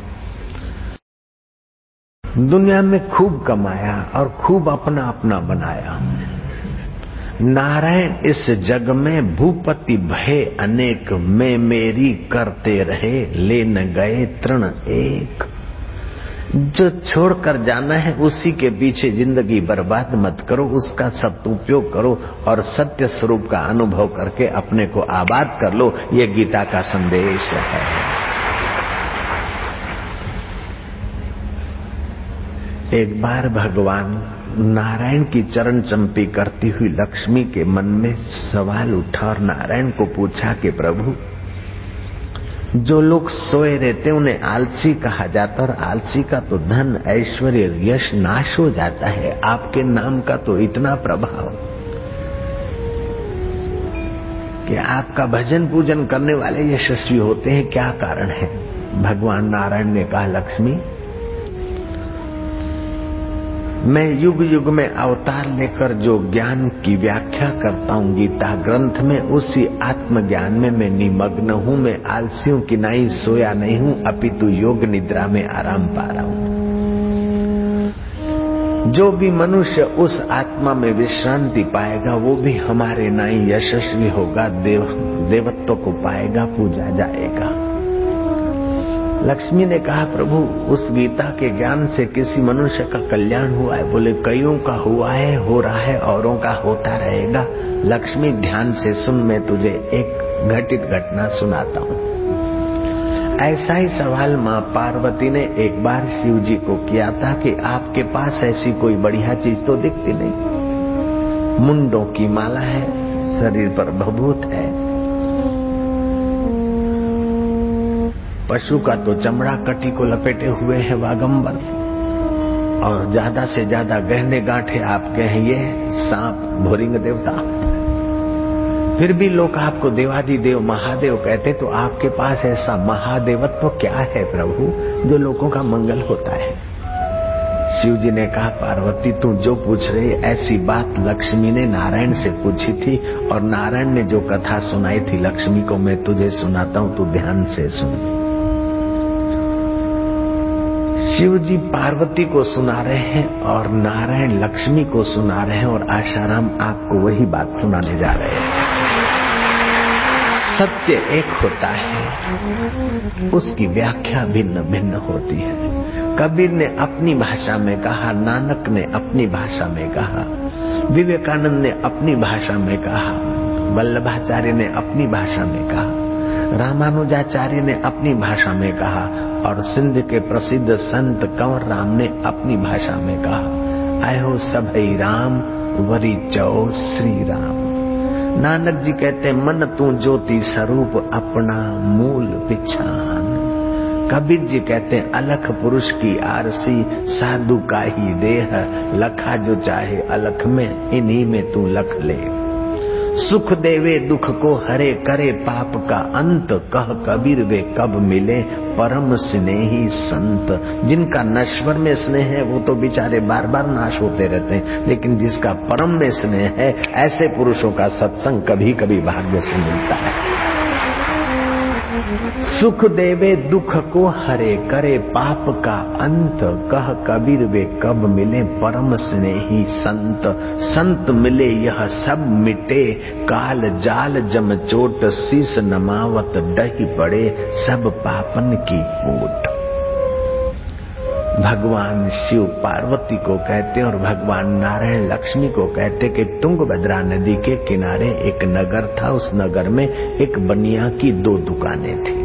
Speaker 1: दुनिया में खूब कमाया और खूब अपना अपना बनाया। नारायण इस जग में भूपति भय अनेक, मैं मेरी करते रहे, ले न गए तृण एक। जो छोड़कर जाना है उसी के पीछे जिंदगी बर्बाद मत करो, उसका सदुपयोग करो और सत्य स्वरूप का अनुभव करके अपने को आबाद कर लो। ये गीता का संदेश है। एक बार भगवान नारायण की चरण चंपी करती हुई लक्ष्मी के मन में सवाल उठा और नारायण को पूछा कि प्रभु, जो लोग सोए रहते उन्हें आलसी कहा जाता, और आलसी का तो धन ऐश्वर्य यश नाश हो जाता है, आपके नाम का तो इतना प्रभाव कि आपका भजन पूजन करने वाले यशस्वी होते हैं, क्या कारण है? भगवान नारायण ने कहा, लक्ष्मी, मैं युग युग में अवतार लेकर जो ज्ञान की व्याख्या करता हूँ गीता ग्रंथ में, उसी आत्मज्ञान में मैं निमग्न हूँ। मैं आलसियों की नहीं सोया नहीं हूँ, अपितु योग निद्रा में आराम पा रहा हूँ। जो भी मनुष्य उस आत्मा में विश्रांति पाएगा वो भी हमारे नाई यशस्वी होगा, देव देवत्व को पाएगा, पूजा जाएगा। लक्ष्मी ने कहा, प्रभु, उस गीता के ज्ञान से किसी मनुष्य का कल्याण हुआ है? बोले, कईयों का हुआ है, हो रहा है, औरों का होता रहेगा। लक्ष्मी, ध्यान से सुन, मैं तुझे एक घटित घटना सुनाता हूँ। ऐसा ही सवाल माँ पार्वती ने एक बार शिव जी को किया था कि आपके पास ऐसी कोई बढ़िया चीज तो दिखती नहीं। मुंडों की माला है, शरीर पर भभूत है, पशु का तो चमड़ा कटी को लपेटे हुए है वागंबर, और ज्यादा से ज्यादा गहने गांठे आपके हैं ये सांप भोरिंग देवता। फिर भी लोग आपको देवादि देव महादेव कहते, तो आपके पास ऐसा महादेवत्व क्या है प्रभु जो लोगों का मंगल होता है? शिव जी ने कहा, पार्वती, तू जो पूछ रही ऐसी बात लक्ष्मी ने नारायण से पूछी थी, और नारायण ने जो कथा सुनाई थी लक्ष्मी को मैं तुझे सुनाता हूँ, तू ध्यान से सुन। शिव जी पार्वती को सुना रहे हैं और नारायण लक्ष्मी को सुना रहे हैं, और आशाराम आपको वही बात सुनाने जा रहे हैं। सत्य एक होता है, उसकी व्याख्या भिन्न भिन्न होती है। कबीर ने अपनी भाषा में कहा, नानक ने अपनी भाषा में कहा, विवेकानंद ने अपनी भाषा में कहा, वल्लभाचार्य ने अपनी भाषा में कहा, रामानुजाचार्य ने अपनी भाषा में कहा, और सिंध के प्रसिद्ध संत कंवर राम ने अपनी भाषा में कहा, आयो सभई राम वरी चौ श्री राम। नानक जी कहते, मन तू ज्योति स्वरूप अपना मूल पिछान। कबीर जी कहते, अलख पुरुष की आरसी साधु का ही देह, लखा जो चाहे अलख में, इन्हीं में तू लख ले। सुख देवे दुख को हरे, करे पाप का अंत, कह कबीर वे कब मिले परम स्नेही संत। जिनका नश्वर में स्नेह है वो तो बेचारे बार बार नाश होते रहते हैं, लेकिन जिसका परम में स्नेह है, ऐसे पुरुषों का सत्संग कभी कभी भाग्य से मिलता है। सुख देवे दुख को हरे, करे पाप का अंत, कह कबीर वे कब मिले परम स्नेही संत। संत मिले यह सब मिटे, काल जाल जम चोट, शीस नमावत डही पड़े सब पापन की पोट। भगवान शिव पार्वती को कहते और भगवान नारायण लक्ष्मी को कहते कि तुंगभद्रा नदी के किनारे एक नगर था। उस नगर में एक बनिया की दो दुकानें थी।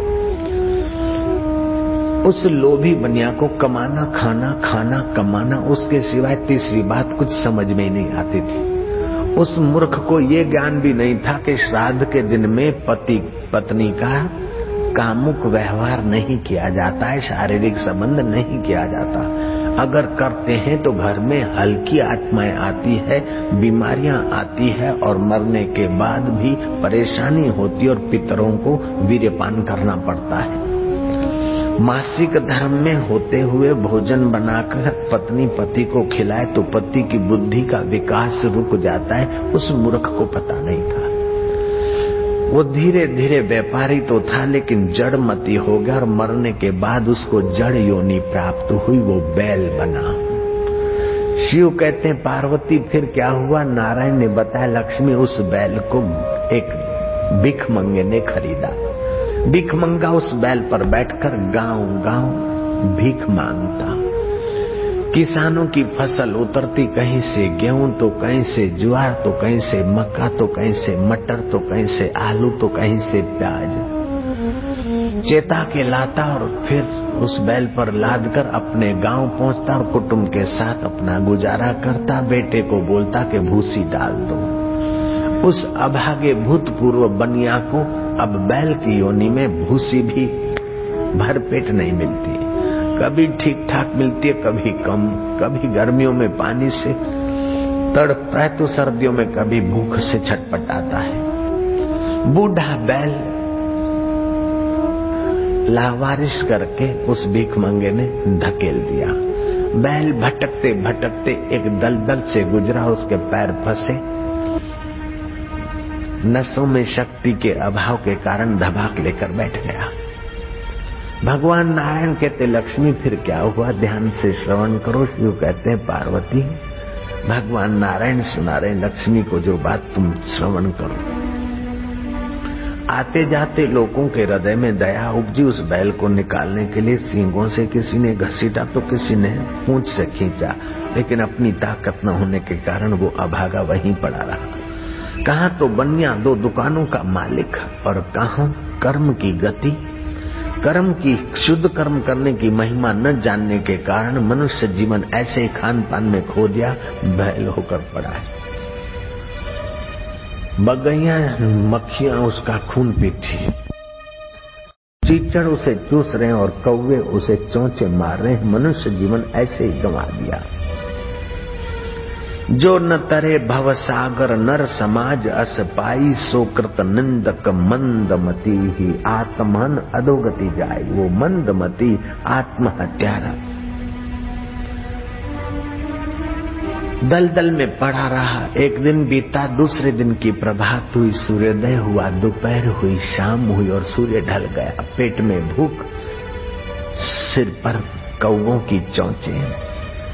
Speaker 1: उस लोभी बनिया को कमाना खाना खाना कमाना, उसके सिवाय तीसरी बात कुछ समझ में नहीं आती थी। उस मूर्ख को ये ज्ञान भी नहीं था कि श्राद्ध के दिन में पति पत्नी का कामुक व्यवहार नहीं किया जाता है, शारीरिक संबंध नहीं किया जाता। अगर करते हैं तो घर में हल्की आत्माएं आती है, बीमारियां आती है और मरने के बाद भी परेशानी होती और पितरों को वीर्यपान करना पड़ता है। मासिक धर्म में होते हुए भोजन बनाकर पत्नी पति को खिलाए तो पति की बुद्धि का विकास रुक जाता है। उस मूर्ख को पता नहीं था। वो धीरे धीरे व्यापारी तो था लेकिन जड़मती हो गया और मरने के बाद उसको जड़ योनि प्राप्त हुई, वो बैल बना। शिव कहते हैं पार्वती फिर क्या हुआ? नारायण ने बताया लक्ष्मी उस बैल को एक भिखमंगे ने खरीदा। भिखमंगा उस बैल पर बैठकर गांव गांव भीख मांगता। किसानों की फसल उतरती, कहीं से गेहूं तो कहीं से ज्वार तो कहीं से मक्का तो कहीं से मटर तो कहीं से आलू तो कहीं से प्याज चेता के लाता और फिर उस बैल पर लादकर अपने गांव पहुंचता और कुटुंब के साथ अपना गुजारा करता। बेटे को बोलता कि भूसी डाल दो। उस अभागे भूतपूर्व बनिया को अब बैल की योनि में भूसी भी भरपेट नहीं मिलती, कभी ठीक ठाक मिलती है, कभी कम। कभी गर्मियों में पानी से तड़पता है तो सर्दियों में कभी भूख से छटपटाता है। बूढ़ा बैल लावारिश करके उस भिखमंगे ने धकेल दिया। बैल भटकते भटकते एक दलदल से गुजरा, उसके पैर फंसे। नसों में शक्ति के अभाव के कारण धबाक लेकर बैठ गया। भगवान नारायण कहते लक्ष्मी फिर क्या हुआ? ध्यान से श्रवण करो। शिव कहते हैं पार्वती भगवान नारायण सुना रहे लक्ष्मी को जो बात, तुम श्रवण करो। आते जाते लोगों के हृदय में दया उपजी। उस बैल को निकालने के लिए सींगों से किसी ने घसीटा तो किसी ने पूंछ से खींचा, लेकिन अपनी ताकत न होने के कारण वो अभागा वहीं पड़ा रहा। कहाँ तो बनिया दो दुकानों का मालिक और कहाँ कर्म की गति। कर्म की शुद्ध कर्म करने की महिमा न जानने के कारण मनुष्य जीवन ऐसे ही खान पान में खो दिया, बैल होकर पड़ा है। बगैया मक्खियां उसका खून पीती, चीचड़ उसे चूस रहे और कौवे उसे चोंचे मार रहे। मनुष्य जीवन ऐसे ही गंवा दिया। जो न तरे भव सागर नर समाज अस पाई, सोकृत निंदक मंदमती ही आत्मन अधोगति जाए। वो मंदमती आत्महत्यारा दलदल में पड़ा रहा। एक दिन बीता, दूसरे दिन की प्रभात हुई, सूर्योदय हुआ, दोपहर हुई, शाम हुई और सूर्य ढल गया। पेट में भूख, सिर पर कौवों की चोंचे।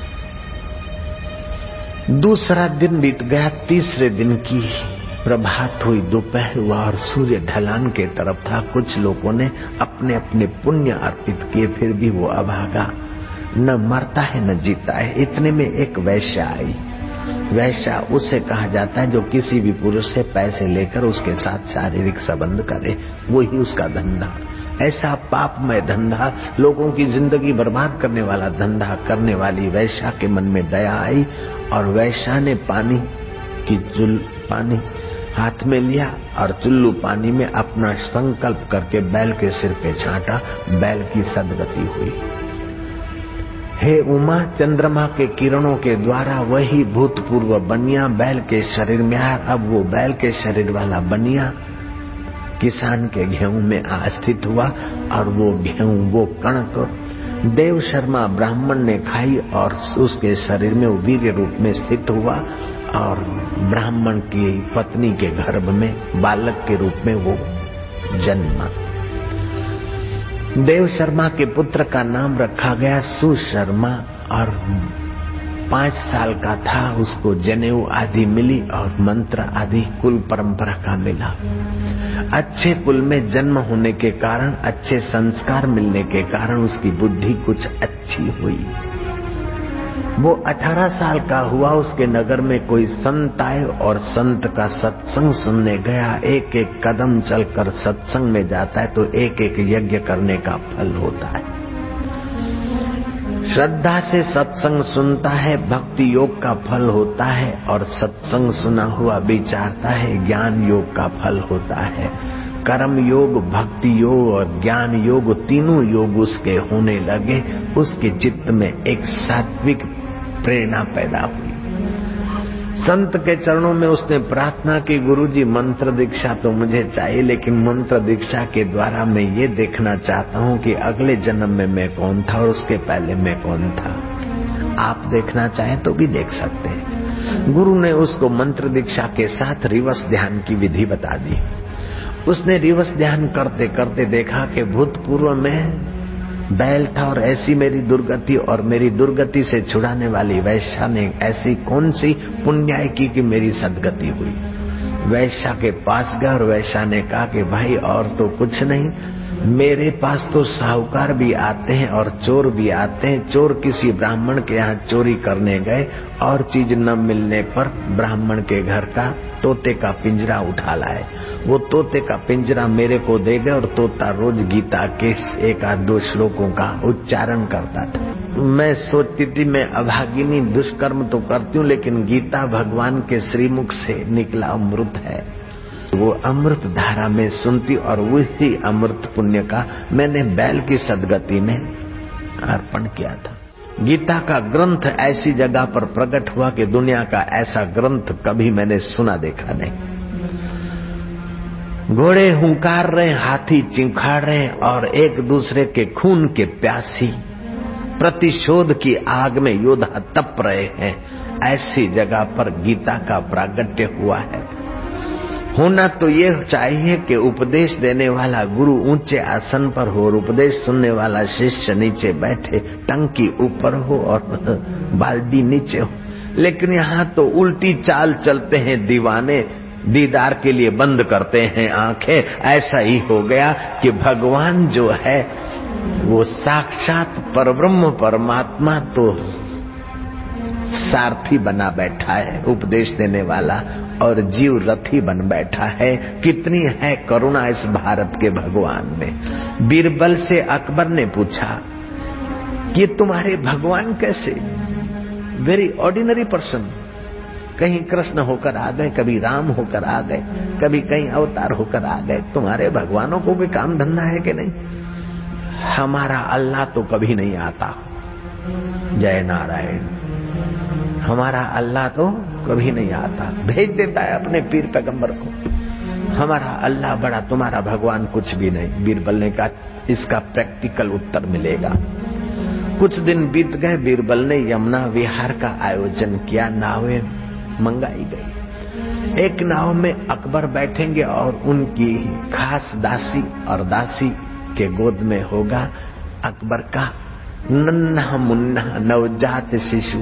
Speaker 1: दूसरा दिन बीत गया, तीसरे दिन की प्रभात हुई, दोपहर हुआ और सूर्य ढलान के तरफ था। कुछ लोगों ने अपने अपने पुण्य अर्पित किए, फिर भी वो अभागा न मरता है न जीता है। इतने में एक वैश्या आई। वैश्या उसे कहा जाता है जो किसी भी पुरुष से पैसे लेकर उसके साथ शारीरिक संबंध करे, वही उसका धंधा। ऐसा पापमय धंधा, लोगों की जिंदगी बर्बाद करने वाला धंधा करने वाली वैश्या के मन में दया आई और वैश्या ने पानी की चुल पानी हाथ में लिया और चुल्लू पानी में अपना संकल्प करके बैल के सिर पे छांटा। बैल की सदगति हुई। हे उमा, चंद्रमा के किरणों के द्वारा वही भूतपूर्व बनिया बैल के शरीर में आया। अब वो बैल के शरीर वाला बनिया किसान के गेहूं में आस्थित हुआ और वो गेहूं, वो कणक देव शर्मा ब्राह्मण ने खाई और उसके शरीर में वीर्य रूप में स्थित हुआ और ब्राह्मण की पत्नी के गर्भ में बालक के रूप में वो जन्मा। देव शर्मा के पुत्र का नाम रखा गया सुशर्मा और पांच साल का था उसको जनेऊ आदि मिली और मंत्र आदि कुल परंपरा का मिला। अच्छे कुल में जन्म होने के कारण, अच्छे संस्कार मिलने के कारण उसकी बुद्धि कुछ अच्छी हुई। वो अठारह साल का हुआ, उसके नगर में कोई संत आए और संत का सत्संग सुनने गया। एक एक कदम चलकर सत्संग में जाता है तो एक एक यज्ञ करने का फल होता है। श्रद्धा से सत्संग सुनता है, भक्ति योग का फल होता है, और सत्संग सुना हुआ विचारता है, ज्ञान योग का फल होता है। कर्म योग, भक्ति योग और ज्ञान योग, तीनों योग उसके होने लगे। उसके चित्त में एक सात्विक प्रेरणा पैदा हुई। संत के चरणों में उसने प्रार्थना की, गुरुजी मंत्र दीक्षा तो मुझे चाहिए, लेकिन मंत्र दीक्षा के द्वारा मैं ये देखना चाहता हूँ कि अगले जन्म में मैं कौन था और उसके पहले मैं कौन था। आप देखना चाहें तो भी देख सकते हैं। गुरु ने उसको मंत्र दीक्षा के साथ रिवर्स ध्यान की विधि बता दी। उसने रिवर्स ध्यान करते करते देखा कि भूतपूर्व में बैल था और ऐसी मेरी दुर्गति, और मेरी दुर्गति से छुड़ाने वाली वैश्या ने ऐसी कौन सी पुण्याय की कि मेरी सदगति हुई। वैश्या के पास गया और वैश्या ने कहा कि भाई और तो कुछ नहीं, मेरे पास तो साहूकार भी आते हैं और चोर भी आते हैं। चोर किसी ब्राह्मण के यहाँ चोरी करने गए और चीज न मिलने पर ब्राह्मण के घर का तोते का पिंजरा उठा लाए। वो तोते का पिंजरा मेरे को दे गए और तोता रोज गीता के एक आध दो श्लोकों का उच्चारण करता था। मैं सोचती थी मैं अभागिनी दुष्कर्म तो करती हूँ, लेकिन गीता भगवान के श्रीमुख से निकला अमृत है। वो अमृत धारा में सुनती और उसी अमृत पुण्य का मैंने बैल की सदगति में अर्पण किया था। गीता का ग्रंथ ऐसी जगह पर प्रकट हुआ कि दुनिया का ऐसा ग्रंथ कभी मैंने सुना देखा नहीं। घोड़े हुंकार रहे, हाथी चिंखाड़ रहे और एक दूसरे के खून के प्यासी प्रतिशोध की आग में योद्धा तप रहे हैं। ऐसी जगह पर गीता का प्रागट्य हुआ है। होना तो ये चाहिए कि उपदेश देने वाला गुरु ऊंचे आसन पर हो और उपदेश सुनने वाला शिष्य नीचे बैठे, टंकी ऊपर हो और बाल्टी नीचे हो। लेकिन यहाँ तो उल्टी चाल चलते हैं दीवाने, दीदार के लिए बंद करते हैं आंखें। ऐसा ही हो गया कि भगवान जो है वो साक्षात परब्रह्म परमात्मा तो सारथी बना बैठा है, उपदेश देने वाला, और जीव रथी बन बैठा है। कितनी है करुणा इस भारत के भगवान में। बीरबल से अकबर ने पूछा कि तुम्हारे भगवान कैसे, वेरी ऑर्डिनरी पर्सन, कहीं कृष्ण होकर आ गए, कभी राम होकर आ गए, कभी कहीं अवतार होकर आ गए, तुम्हारे भगवानों को भी काम धंधा है कि नहीं? हमारा अल्लाह तो कभी नहीं आता। जय नारायण। हमारा अल्लाह तो कभी नहीं आता, भेज देता है अपने पीर पैगंबर को। हमारा अल्लाह बड़ा, तुम्हारा भगवान कुछ भी नहीं। बीरबल ने कहा इसका प्रैक्टिकल उत्तर मिलेगा। कुछ दिन बीत गए, बीरबल ने यमुना विहार का आयोजन किया, नावें मंगाई गई। एक नाव में अकबर बैठेंगे और उनकी खास दासी और दासी के गोद में होगा अकबर का नन्हा मुन्ना नवजात शिशु।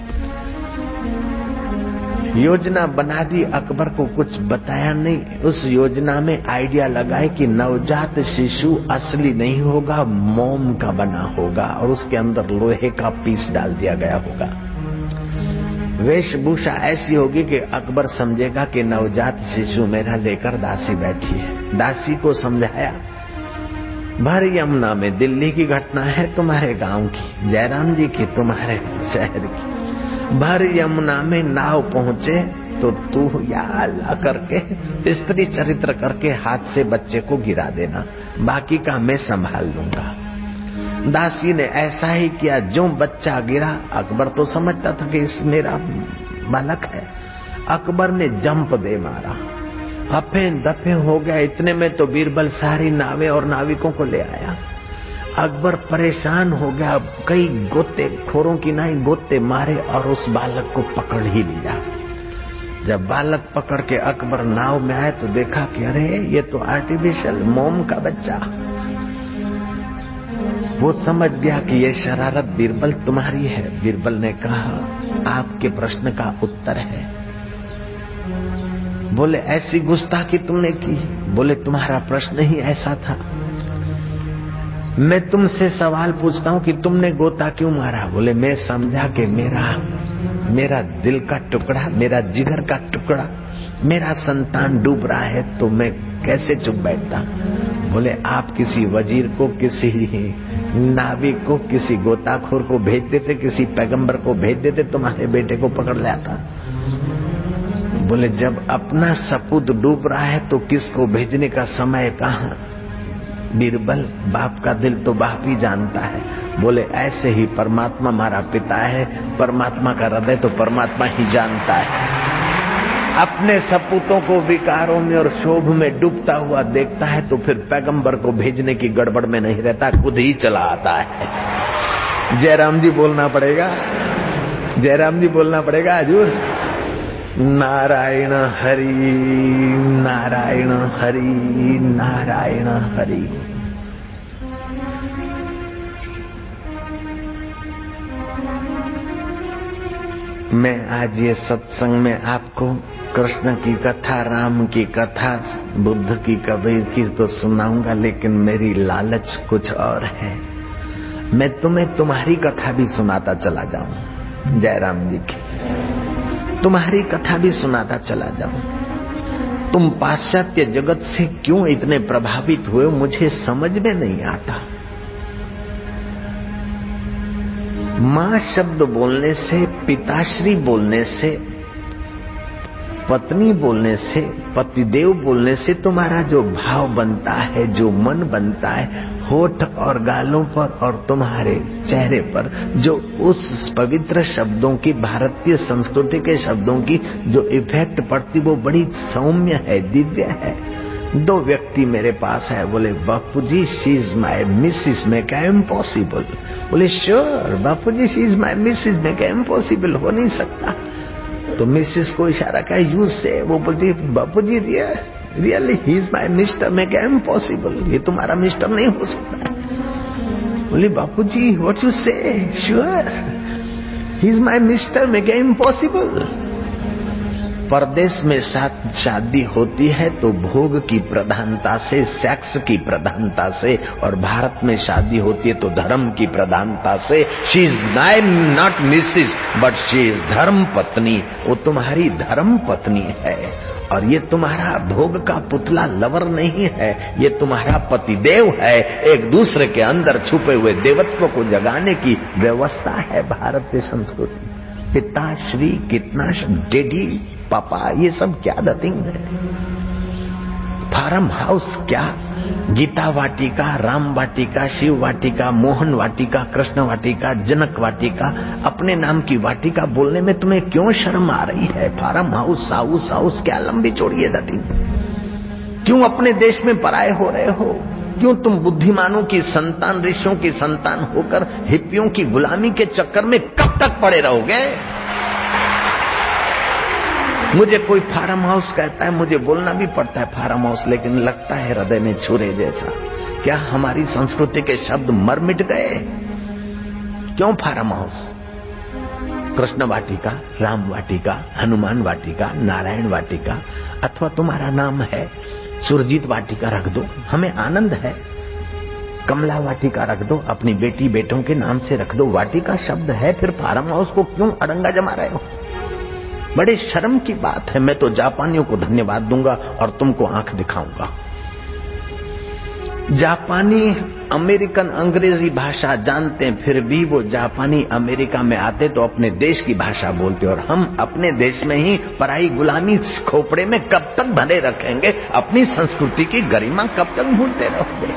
Speaker 1: योजना बना दी, अकबर को कुछ बताया नहीं। उस योजना में आइडिया लगाए कि नवजात शिशु असली नहीं होगा, मोम का बना होगा और उसके अंदर लोहे का पीस डाल दिया गया होगा। वेशभूषा ऐसी होगी कि अकबर समझेगा कि नवजात शिशु मेरा लेकर दासी बैठी है। दासी को समझाया, भर यमुना में, दिल्ली की घटना है तुम्हारे गांव की, जयराम जी की, तुम्हारे शहर की। भर यमुना में नाव पहुंचे तो तू या अल्लाह करके स्त्री चरित्र करके हाथ से बच्चे को गिरा देना, बाकी का मैं संभाल लूंगा। दासी ने ऐसा ही किया। जो बच्चा गिरा, अकबर तो समझता था कि इस मेरा बालक है। अकबर ने जंप दे मारा, अफे दफे हो गया। इतने में तो बीरबल सारी नावें और नाविकों को ले आया। अकबर परेशान हो गया, कई गोते खोरों की नहीं गोते मारे और उस बालक को पकड़ ही लिया। जब बालक पकड़ के अकबर नाव में आए तो देखा कि अरे ये तो आर्टिफिशियल मोम का बच्चा। वो समझ गया कि ये शरारत बीरबल तुम्हारी है। बीरबल ने कहा, आपके प्रश्न का उत्तर है। बोले, ऐसी गुस्ताखी तुमने की? बोले, तुम्हारा प्रश्न ही ऐसा था। मैं तुमसे सवाल पूछता हूं कि तुमने गोता क्यों मारा? बोले, मैं समझा कि मेरा मेरा दिल का टुकड़ा, मेरा जिगर का टुकड़ा, मेरा संतान डूब रहा है, तो मैं कैसे चुप बैठता? बोले, आप किसी वजीर को, किसी नाविक को, किसी गोताखोर को भेज देते, किसी पैगंबर को भेज देते, तुम्हारे बेटे को पकड़ लाता। बोले, जब अपना सपूत डूब रहा है तो किसको भेजने का समय कहाँ? बीरबल, बाप का दिल तो बाप ही जानता है। बोले, ऐसे ही परमात्मा हमारा पिता है, परमात्मा का हृदय तो परमात्मा ही जानता है। अपने सपूतों को विकारों में और शोभ में डूबता हुआ देखता है तो फिर पैगंबर को भेजने की गड़बड़ में नहीं रहता, खुद ही चला आता है। जयराम जी बोलना पड़ेगा, जयराम जी बोलना पड़ेगा हजूर। नारायण हरि, नारायण हरि, नारायण हरि। मैं आज ये सत्संग में आपको कृष्ण की कथा, राम की कथा, बुद्ध की, कबीर की तो सुनाऊंगा, लेकिन मेरी लालच कुछ और है। मैं तुम्हें तुम्हारी कथा भी सुनाता चला जाऊं, जयराम जी की तुम्हारी कथा भी सुनाता चला जाऊं। तुम पाश्चात्य जगत से क्यों इतने प्रभावित हुए मुझे समझ में नहीं आता। मां शब्द बोलने से, पिताश्री बोलने से, पत्नी बोलने से, पतिदेव बोलने से तुम्हारा जो भाव बनता है, जो मन बनता है, होठ और गालों पर और तुम्हारे चेहरे पर जो उस पवित्र शब्दों की, भारतीय संस्कृति के शब्दों की जो इफेक्ट पड़ती, वो बड़ी सौम्य है, दिव्य है। दो व्यक्ति मेरे पास है, बोले, Bapu ji she is my missus. में क्या इम्पॉसिबल? बोले, sure Bapu ji she is my missus. में क्या इम्पॉसिबल? हो नहीं सकता। तो मिसिस को इशारा किया, यू से। वो बोलती, Bapu ji really he is my mister. में क्या इम्पॉसिबल? ये तुम्हारा मिस्टर नहीं हो सकता। बोले, Bapu ji what you say? Sure he is my mister. में क्या इम्पॉसिबल? परदेश में शादी होती है तो भोग की प्रधानता से, सेक्स की प्रधानता से, और भारत में शादी होती है तो धर्म की प्रधानता से। She is not missus but she is धर्म पत्नी। वो तुम्हारी धर्म पत्नी है, और ये तुम्हारा भोग का पुतला लवर नहीं है, ये तुम्हारा पतिदेव है। एक दूसरे के अंदर छुपे हुए देवत्व को जगाने की व्यवस्था है भारतीय संस्कृति। पिताश्री, कितना डेडी, पापा, ये सब क्या नथिंग है। फार्म हाउस क्या, गीता वाटिका, राम वाटिका, शिव वाटिका, मोहन वाटिका, कृष्ण वाटिका, जनक वाटिका, अपने नाम की वाटिका बोलने में तुम्हें क्यों शर्म आ रही है? फार्म हाउस, हाउस हाउस क्या लंबी चौड़ी है नथिंग। क्यों अपने देश में पराये हो रहे हो? क्यों तुम बुद्धिमानों की संतान, ऋषियों की संतान होकर हिप्पियों की गुलामी के चक्कर में कब तक पड़े रहोगे? मुझे कोई फार्म हाउस कहता है, मुझे बोलना भी पड़ता है फार्म हाउस, लेकिन लगता है हृदय में छुरे जैसा। क्या हमारी संस्कृति के शब्द मर मिट गए? क्यों फार्म हाउस? कृष्ण वाटिका, राम वाटिका, हनुमान वाटिका, नारायण वाटिका, अथवा तुम्हारा नाम है सुरजीत वाटिका रख दो, हमें आनंद है। कमला वाटिका रख दो, अपनी बेटी बेटों के नाम से रख दो। वाटिका शब्द है, फिर फार्म हाउस को क्यों अड़ंगा जमा रहे हो? बड़े शर्म की बात है। मैं तो जापानियों को धन्यवाद दूंगा और तुमको आंख दिखाऊंगा। जापानी अमेरिकन अंग्रेजी भाषा जानते हैं, फिर भी वो जापानी अमेरिका में आते तो अपने देश की भाषा बोलते, और हम अपने देश में ही पराई गुलामी खोपड़े में कब तक भरे रखेंगे? अपनी संस्कृति की गरिमा कब तक भूलते रहोगे?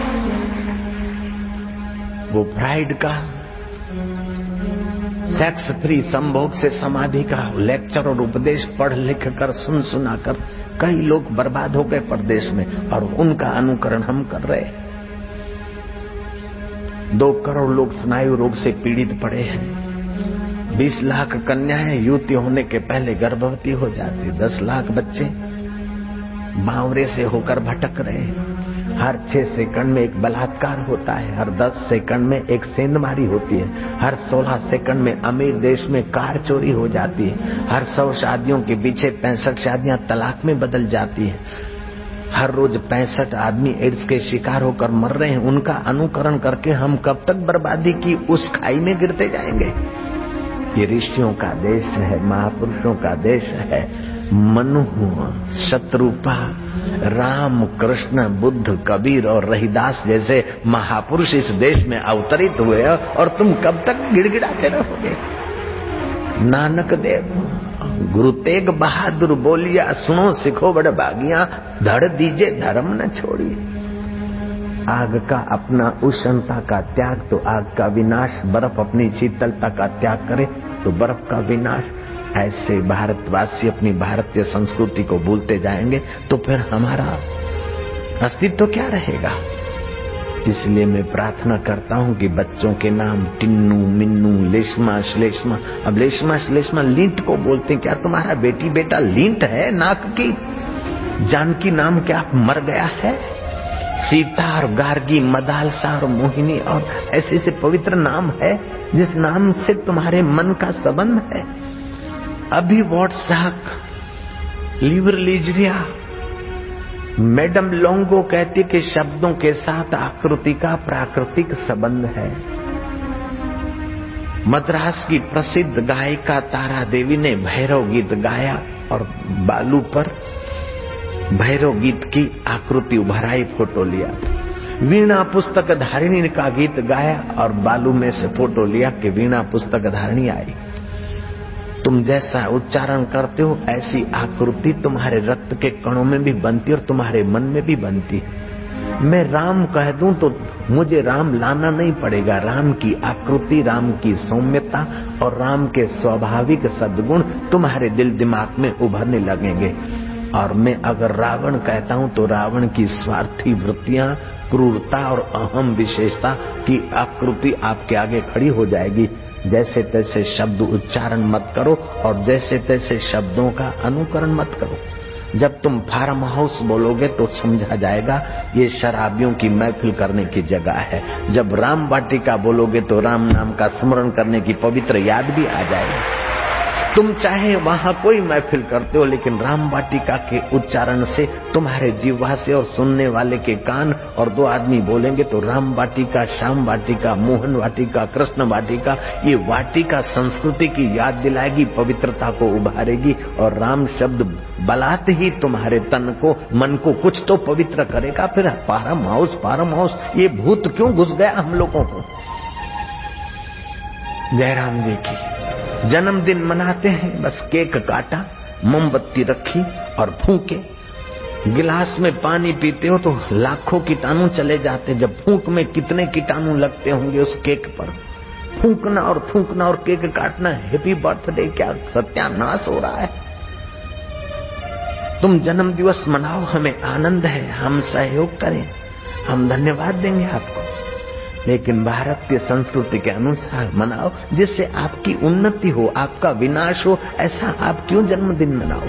Speaker 1: वो प्राइड का, सेक्स फ्री, संभोग से समाधि का लेक्चर और उपदेश पढ़ लिख कर, सुन सुना कर कई लोग बर्बाद हो गए परदेश में, और उनका अनुकरण हम कर रहे हैं। दो करोड़ लोग स्नायु रोग से पीड़ित पड़े हैं। बीस लाख कन्याएं युवती होने के पहले गर्भवती हो जाती। दस लाख बच्चे बावरे से होकर भटक रहे हैं। हर छह सेकंड में एक बलात्कार होता है, हर दस सेकंड में एक सेंधमारी होती है, हर सोलह सेकंड में अमीर देश में कार चोरी हो जाती है, हर सौ शादियों के पीछे पैंसठ शादियां तलाक में बदल जाती है, हर रोज पैंसठ आदमी एड्स के शिकार होकर मर रहे हैं। उनका अनुकरण करके हम कब तक बर्बादी की उस खाई में गिरते जाएंगे? ये ऋषियों का देश है, महापुरुषों का देश है। मनु, शत्रुपा, राम, कृष्ण, बुद्ध, कबीर और रहीदास जैसे महापुरुष इस देश में अवतरित हुए और तुम कब तक गिड़गिड़ाते रहोगे? नानक देव गुरु तेग बहादुर बोलिया, सुनो सिखो बड़ भागिया, धड़ दीजे धर्म न छोड़िए। आग का अपना उष्णता का त्याग तो आग का विनाश, बर्फ अपनी शीतलता का त्याग करे तो बर्फ का विनाश। ऐसे भारतवासी अपनी भारतीय संस्कृति को भूलते जाएंगे तो फिर हमारा अस्तित्व तो क्या रहेगा? इसलिए मैं प्रार्थना करता हूँ कि बच्चों के नाम टिन्नू, मिन्नू, लेशमा, श्लेष्मा, अब लेशमा श्लेष्मा लींट को बोलते हैं। क्या तुम्हारा बेटी बेटा लींट है नाक की? जानकी नाम क्या मर गया है? सीता और गार्गी, मदालसा और मोहिनी और ऐसे ऐसे पवित्र नाम है जिस नाम से तुम्हारे मन का संबंध है। अभी व्हाट्सएप, लिवरलीजरिया, मैडम लोंगो कहती कि शब्दों के साथ आकृति का प्राकृतिक संबंध है। मद्रास की प्रसिद्ध गायिका तारा देवी ने भैरव गीत गाया और बालू पर भैरव गीत की आकृति उभराई, फोटो लिया। वीणा पुस्तक धारिणी का गीत गाया और बालू में से फोटो लिया कि वीणा पुस्तक धारिणी आई। तुम जैसा उच्चारण करते हो ऐसी आकृति तुम्हारे रक्त के कणों में भी बनती और तुम्हारे मन में भी बनती। मैं राम कह दूं तो मुझे राम लाना नहीं पड़ेगा। राम की आकृति, राम की सौम्यता और राम के स्वाभाविक सद्गुण तुम्हारे दिल दिमाग में उभरने लगेंगे। और मैं अगर रावण कहता हूं तो रावण की स्वार्थी वृत्तियां, क्रूरता और अहम विशेषता की आकृति आपके आगे खड़ी हो जाएगी। जैसे तैसे शब्द उच्चारण मत करो और जैसे तैसे शब्दों का अनुकरण मत करो। जब तुम फार्म हाउस बोलोगे तो समझा जाएगा ये शराबियों की महफिल करने की जगह है। जब राम वाटिका बोलोगे तो राम नाम का स्मरण करने की पवित्र याद भी आ जाएगी। तुम चाहे वहां कोई महफिल करते हो लेकिन राम वाटिका के उच्चारण से तुम्हारे जीवा से और सुनने वाले के कान और दो आदमी बोलेंगे तो राम वाटिका, श्याम वाटिका, मोहन वाटिका, कृष्ण वाटिका, ये वाटिका संस्कृति की याद दिलाएगी, पवित्रता को उभारेगी और राम शब्द बलात ही तुम्हारे तन को, मन को कुछ तो पवित्र करेगा। फिर फार्म हाउस फार्म हाउस ये भूत क्यों घुस गया हम लोगों को? जयराम जी की जन्मदिन मनाते हैं, बस केक काटा, मोमबत्ती रखी और फूके। गिलास में पानी पीते हो तो लाखों कीटाणु चले जाते। जब फूंक में कितने कीटाणु लगते होंगे उस केक पर। फूंकना और फूंकना और केक काटना, हैप्पी बर्थडे, क्या सत्यानाश हो रहा है। तुम जन्म दिवस मनाओ, हमें आनंद है, हम सहयोग करें, हम धन्यवाद देंगे आपको, लेकिन भारतीय संस्कृति के अनुसार मनाओ जिससे आपकी उन्नति हो, आपका विनाश हो। ऐसा आप क्यों जन्मदिन मनाओ?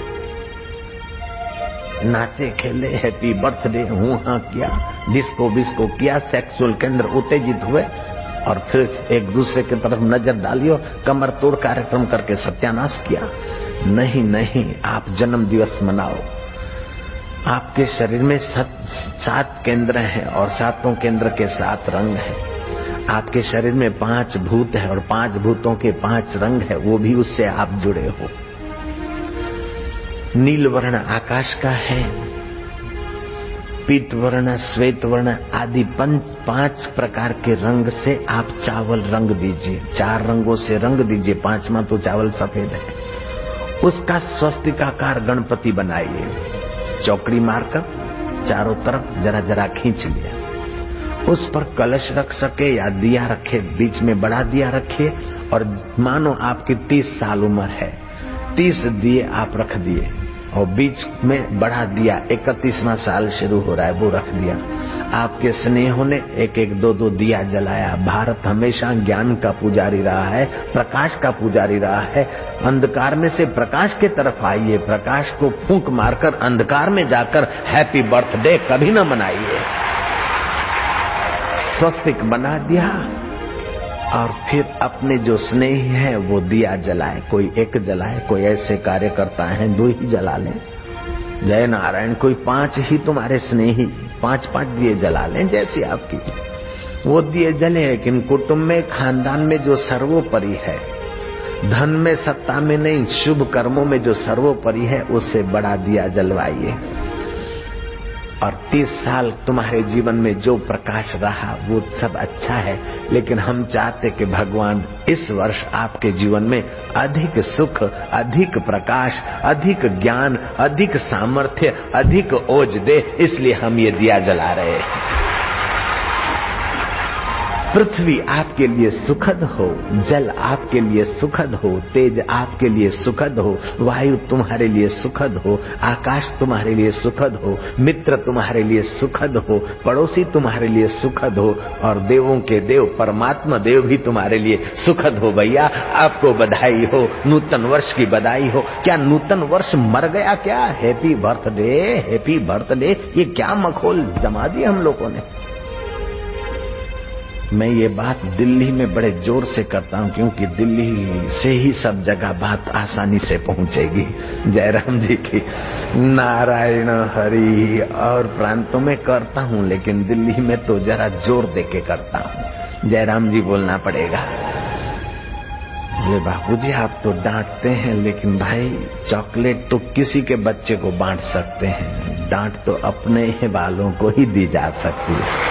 Speaker 1: नाचे खेले, हैप्पी बर्थडे हूं हाँ किया, डिस्को बिस्को किया, सेक्सुअल केंद्र उत्तेजित हुए और फिर एक दूसरे की तरफ नजर डाली और कमर तोड़ कार्यक्रम करके सत्यानाश किया। नहीं नहीं, आप जन्म दिवस मनाओ। आपके शरीर में सात, सात केंद्र हैं और सातों केंद्र के सात रंग हैं। आपके शरीर में पांच भूत है और पांच भूतों के पांच रंग है, वो भी उससे आप जुड़े हो। नील वर्ण आकाश का है, पीत वर्ण, श्वेत वर्ण आदि पंच पांच प्रकार के रंग से आप चावल रंग दीजिए। चार रंगों से रंग दीजिए, पांचवा तो चावल सफेद है। उसका स्वस्तिकाकार गणपति बनाइए, चौकड़ी मारकर चारों तरफ जरा जरा खींच लिया। उस पर कलश रख सके या दिया रखे, बीच में बड़ा दिया रखिए और मानो आपकी तीस साल उम्र है, तीस दिए आप रख दिए और बीच में बड़ा दिया इकतीसवां साल शुरू हो रहा है वो रख दिया। आपके स्नेहों ने एक एक दो दो दिया जलाया। भारत हमेशा ज्ञान का पुजारी रहा है, प्रकाश का पुजारी रहा है। अंधकार में से प्रकाश की तरफ आइए, प्रकाश को फूंक मारकर अंधकार में जाकर हैप्पी बर्थडे कभी न मनाइए। स्वस्तिक बना दिया और फिर अपने जो स्नेही है वो दिया जलाए, कोई एक जलाए, कोई ऐसे कार्य करता है दो ही जला ले। जय नारायण, कोई पांच ही तुम्हारे स्नेही पांच पांच दिए जला लें, जैसी आपकी वो दिए जले। लेकिन कुटुंब में, खानदान में जो सर्वोपरि है, धन में सत्ता में नहीं, शुभ कर्मों में जो सर्वोपरि है, उससे बड़ा दिया जलवाइए। और तीस साल तुम्हारे जीवन में जो प्रकाश रहा वो सब अच्छा है, लेकिन हम चाहते कि भगवान इस वर्ष आपके जीवन में अधिक सुख, अधिक प्रकाश, अधिक ज्ञान, अधिक सामर्थ्य, अधिक ओज दे, इसलिए हम ये दिया जला रहे हैं। पृथ्वी आपके लिए सुखद हो, जल आपके लिए सुखद हो, तेज आपके लिए सुखद हो, वायु तुम्हारे लिए सुखद हो, आकाश तुम्हारे लिए सुखद हो, मित्र तुम्हारे लिए सुखद हो, पड़ोसी तुम्हारे लिए सुखद हो, और देवों के देव परमात्मा देव भी तुम्हारे लिए सुखद हो। भैया आपको बधाई हो, नूतन वर्ष की बधाई हो। क्या नूतन वर्ष मर गया क्या? हैप्पी बर्थडे, हैप्पी बर्थडे, ये क्या मखौल जमा दी हम लोगों ने। मैं ये बात दिल्ली में बड़े जोर से करता हूं, क्योंकि दिल्ली से ही सब जगह बात आसानी से पहुंचेगी। जयराम जी की नारायण हरि और प्रांतों में करता हूं, लेकिन दिल्ली में तो जरा जोर देके करता हूं। जयराम जी बोलना पड़ेगा। बोले बाबूजी आप तो डांटते हैं, लेकिन भाई चॉकलेट तो किसी के बच्चे को बांट सकते हैं, डांट तो अपने ही बालों को ही दी जा सकती है।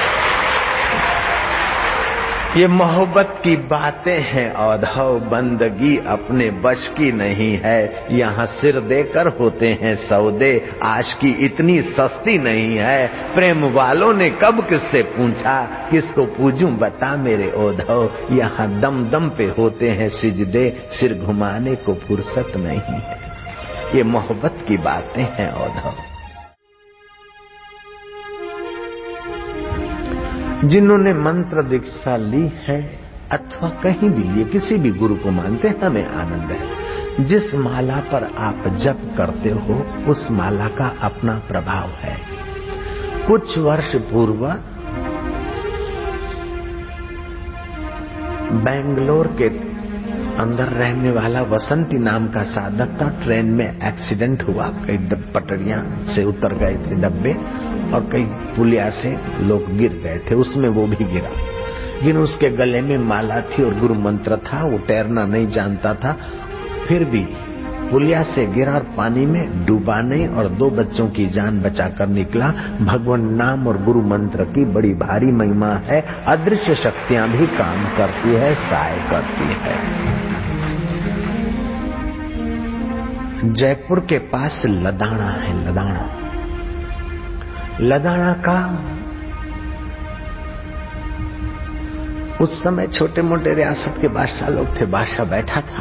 Speaker 1: ये मोहब्बत की बातें हैं औधव, बंदगी अपने बश की नहीं है। यहाँ सिर देकर होते हैं सौदे, आशिकी इतनी सस्ती नहीं है। प्रेम वालों ने कब किससे पूछा, किसको पूजूं बता मेरे औधव। यहाँ दम दम पे होते हैं सिजदे, सिर घुमाने को फुर्सत नहीं है। ये मोहब्बत की बातें हैं औधव। जिन्होंने मंत्र दीक्षा ली है अथवा कहीं भी लिए, किसी भी गुरु को मानते, हमें आनंद है। जिस माला पर आप जप करते हो उस माला का अपना प्रभाव है। कुछ वर्ष पूर्व बेंगलोर के अंदर रहने वाला वसंती नाम का साधक था। ट्रेन में एक्सीडेंट हुआ, कई पटरियां से उतर गए थे डब्बे, और कई पुलिया से लोग गिर गए थे, उसमें वो भी गिरा। लेकिन उसके गले में माला थी और गुरु मंत्र था। वो तैरना नहीं जानता था, फिर भी पुलिया से गिरा और पानी में डूबा नहीं, और दो बच्चों की जान बचाकर निकला। भगवान नाम और गुरु मंत्र की बड़ी भारी महिमा है। अदृश्य शक्तियां भी काम करती है, सहाय करती है। जयपुर के पास लदाना है, लदाना लदाना का उस समय छोटे मोटे रियासत के बादशाह लोग थे। बादशाह बैठा था,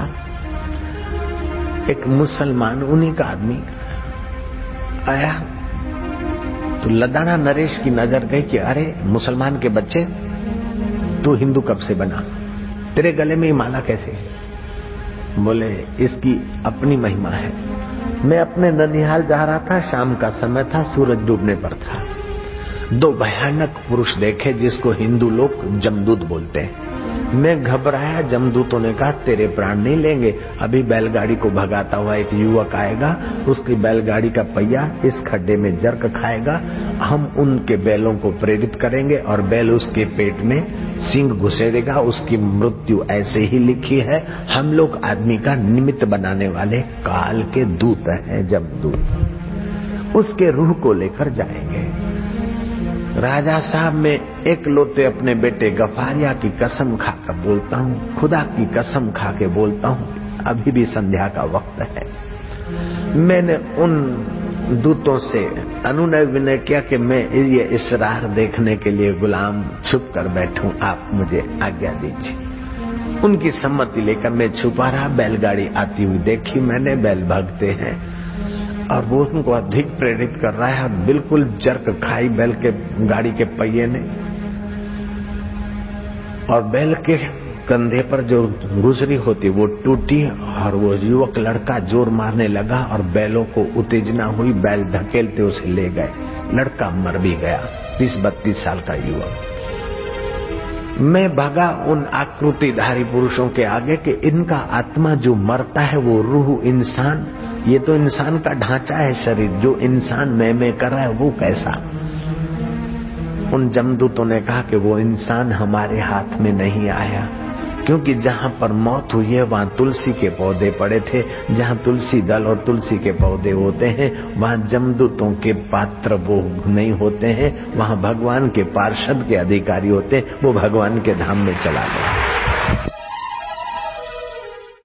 Speaker 1: एक मुसलमान उन्हीं का आदमी आया तो लदाना नरेश की नजर गई कि अरे मुसलमान के बच्चे, तू हिंदू कब से बना, तेरे गले में ये माला कैसे? बोले इसकी अपनी महिमा है। मैं अपने ननिहाल जा रहा था, शाम का समय था, सूरज डूबने पर था। दो भयानक पुरुष देखे जिसको हिंदू लोग जमदूत बोलते हैं। मैं घबराया, जमदूतों ने कहा तेरे प्राण नहीं लेंगे, अभी बैलगाड़ी को भगाता हुआ एक युवक आएगा, उसकी बैलगाड़ी का पहिया इस खड्डे में जर्क खाएगा, हम उनके बैलों को प्रेरित करेंगे और बैल उसके पेट में सिंग घुसेड़ेगा, उसकी मृत्यु ऐसे ही लिखी है। हम लोग आदमी का निमित्त बनाने वाले काल के दूत हैं, जमदूत। उसके रूह को लेकर जाएंगे। राजा साहब, मैं एक लोटे अपने बेटे गफारिया की कसम खाकर बोलता हूँ, खुदा की कसम खा के बोलता हूँ, अभी भी संध्या का वक्त है। मैंने उन दूतों से अनुनय विनय किया कि मैं ये इसरार देखने के लिए गुलाम छुप कर बैठूं, आप मुझे आज्ञा दीजिए। उनकी सम्मति लेकर मैं छुपा रहा। बैलगाड़ी आती हुई देखी मैंने, बैल भागते हैं और वो उनको अधिक प्रेरित कर रहा है। बिल्कुल जर्क खाई बैल के गाड़ी के पहिए ने, और बैल के कंधे पर जो गुजरी होती वो टूटी, और वो युवक लड़का जोर मारने लगा और बैलों को उत्तेजना हुई, बैल धकेलते उसे ले गए। लड़का मर भी गया, बीस बत्तीस साल का युवक। मैं भागा उन आकृतिधारी पुरुषों के आगे कि इनका आत्मा जो मरता है वो रूह इंसान, ये तो इंसान का ढांचा है शरीर, जो इंसान मैं मैं कर रहा है वो कैसा। उन जमदूतों ने कहा कि वो इंसान हमारे हाथ में नहीं आया, क्योंकि जहां पर मौत हुई है वहां तुलसी के पौधे पड़े थे, जहां तुलसी दल और तुलसी के पौधे होते हैं वहां जमदूतों के पात्र वो नहीं होते हैं, वहां भगवान के पार्षद के अधिकारी होते हैं, वो भगवान के धाम में चला गया।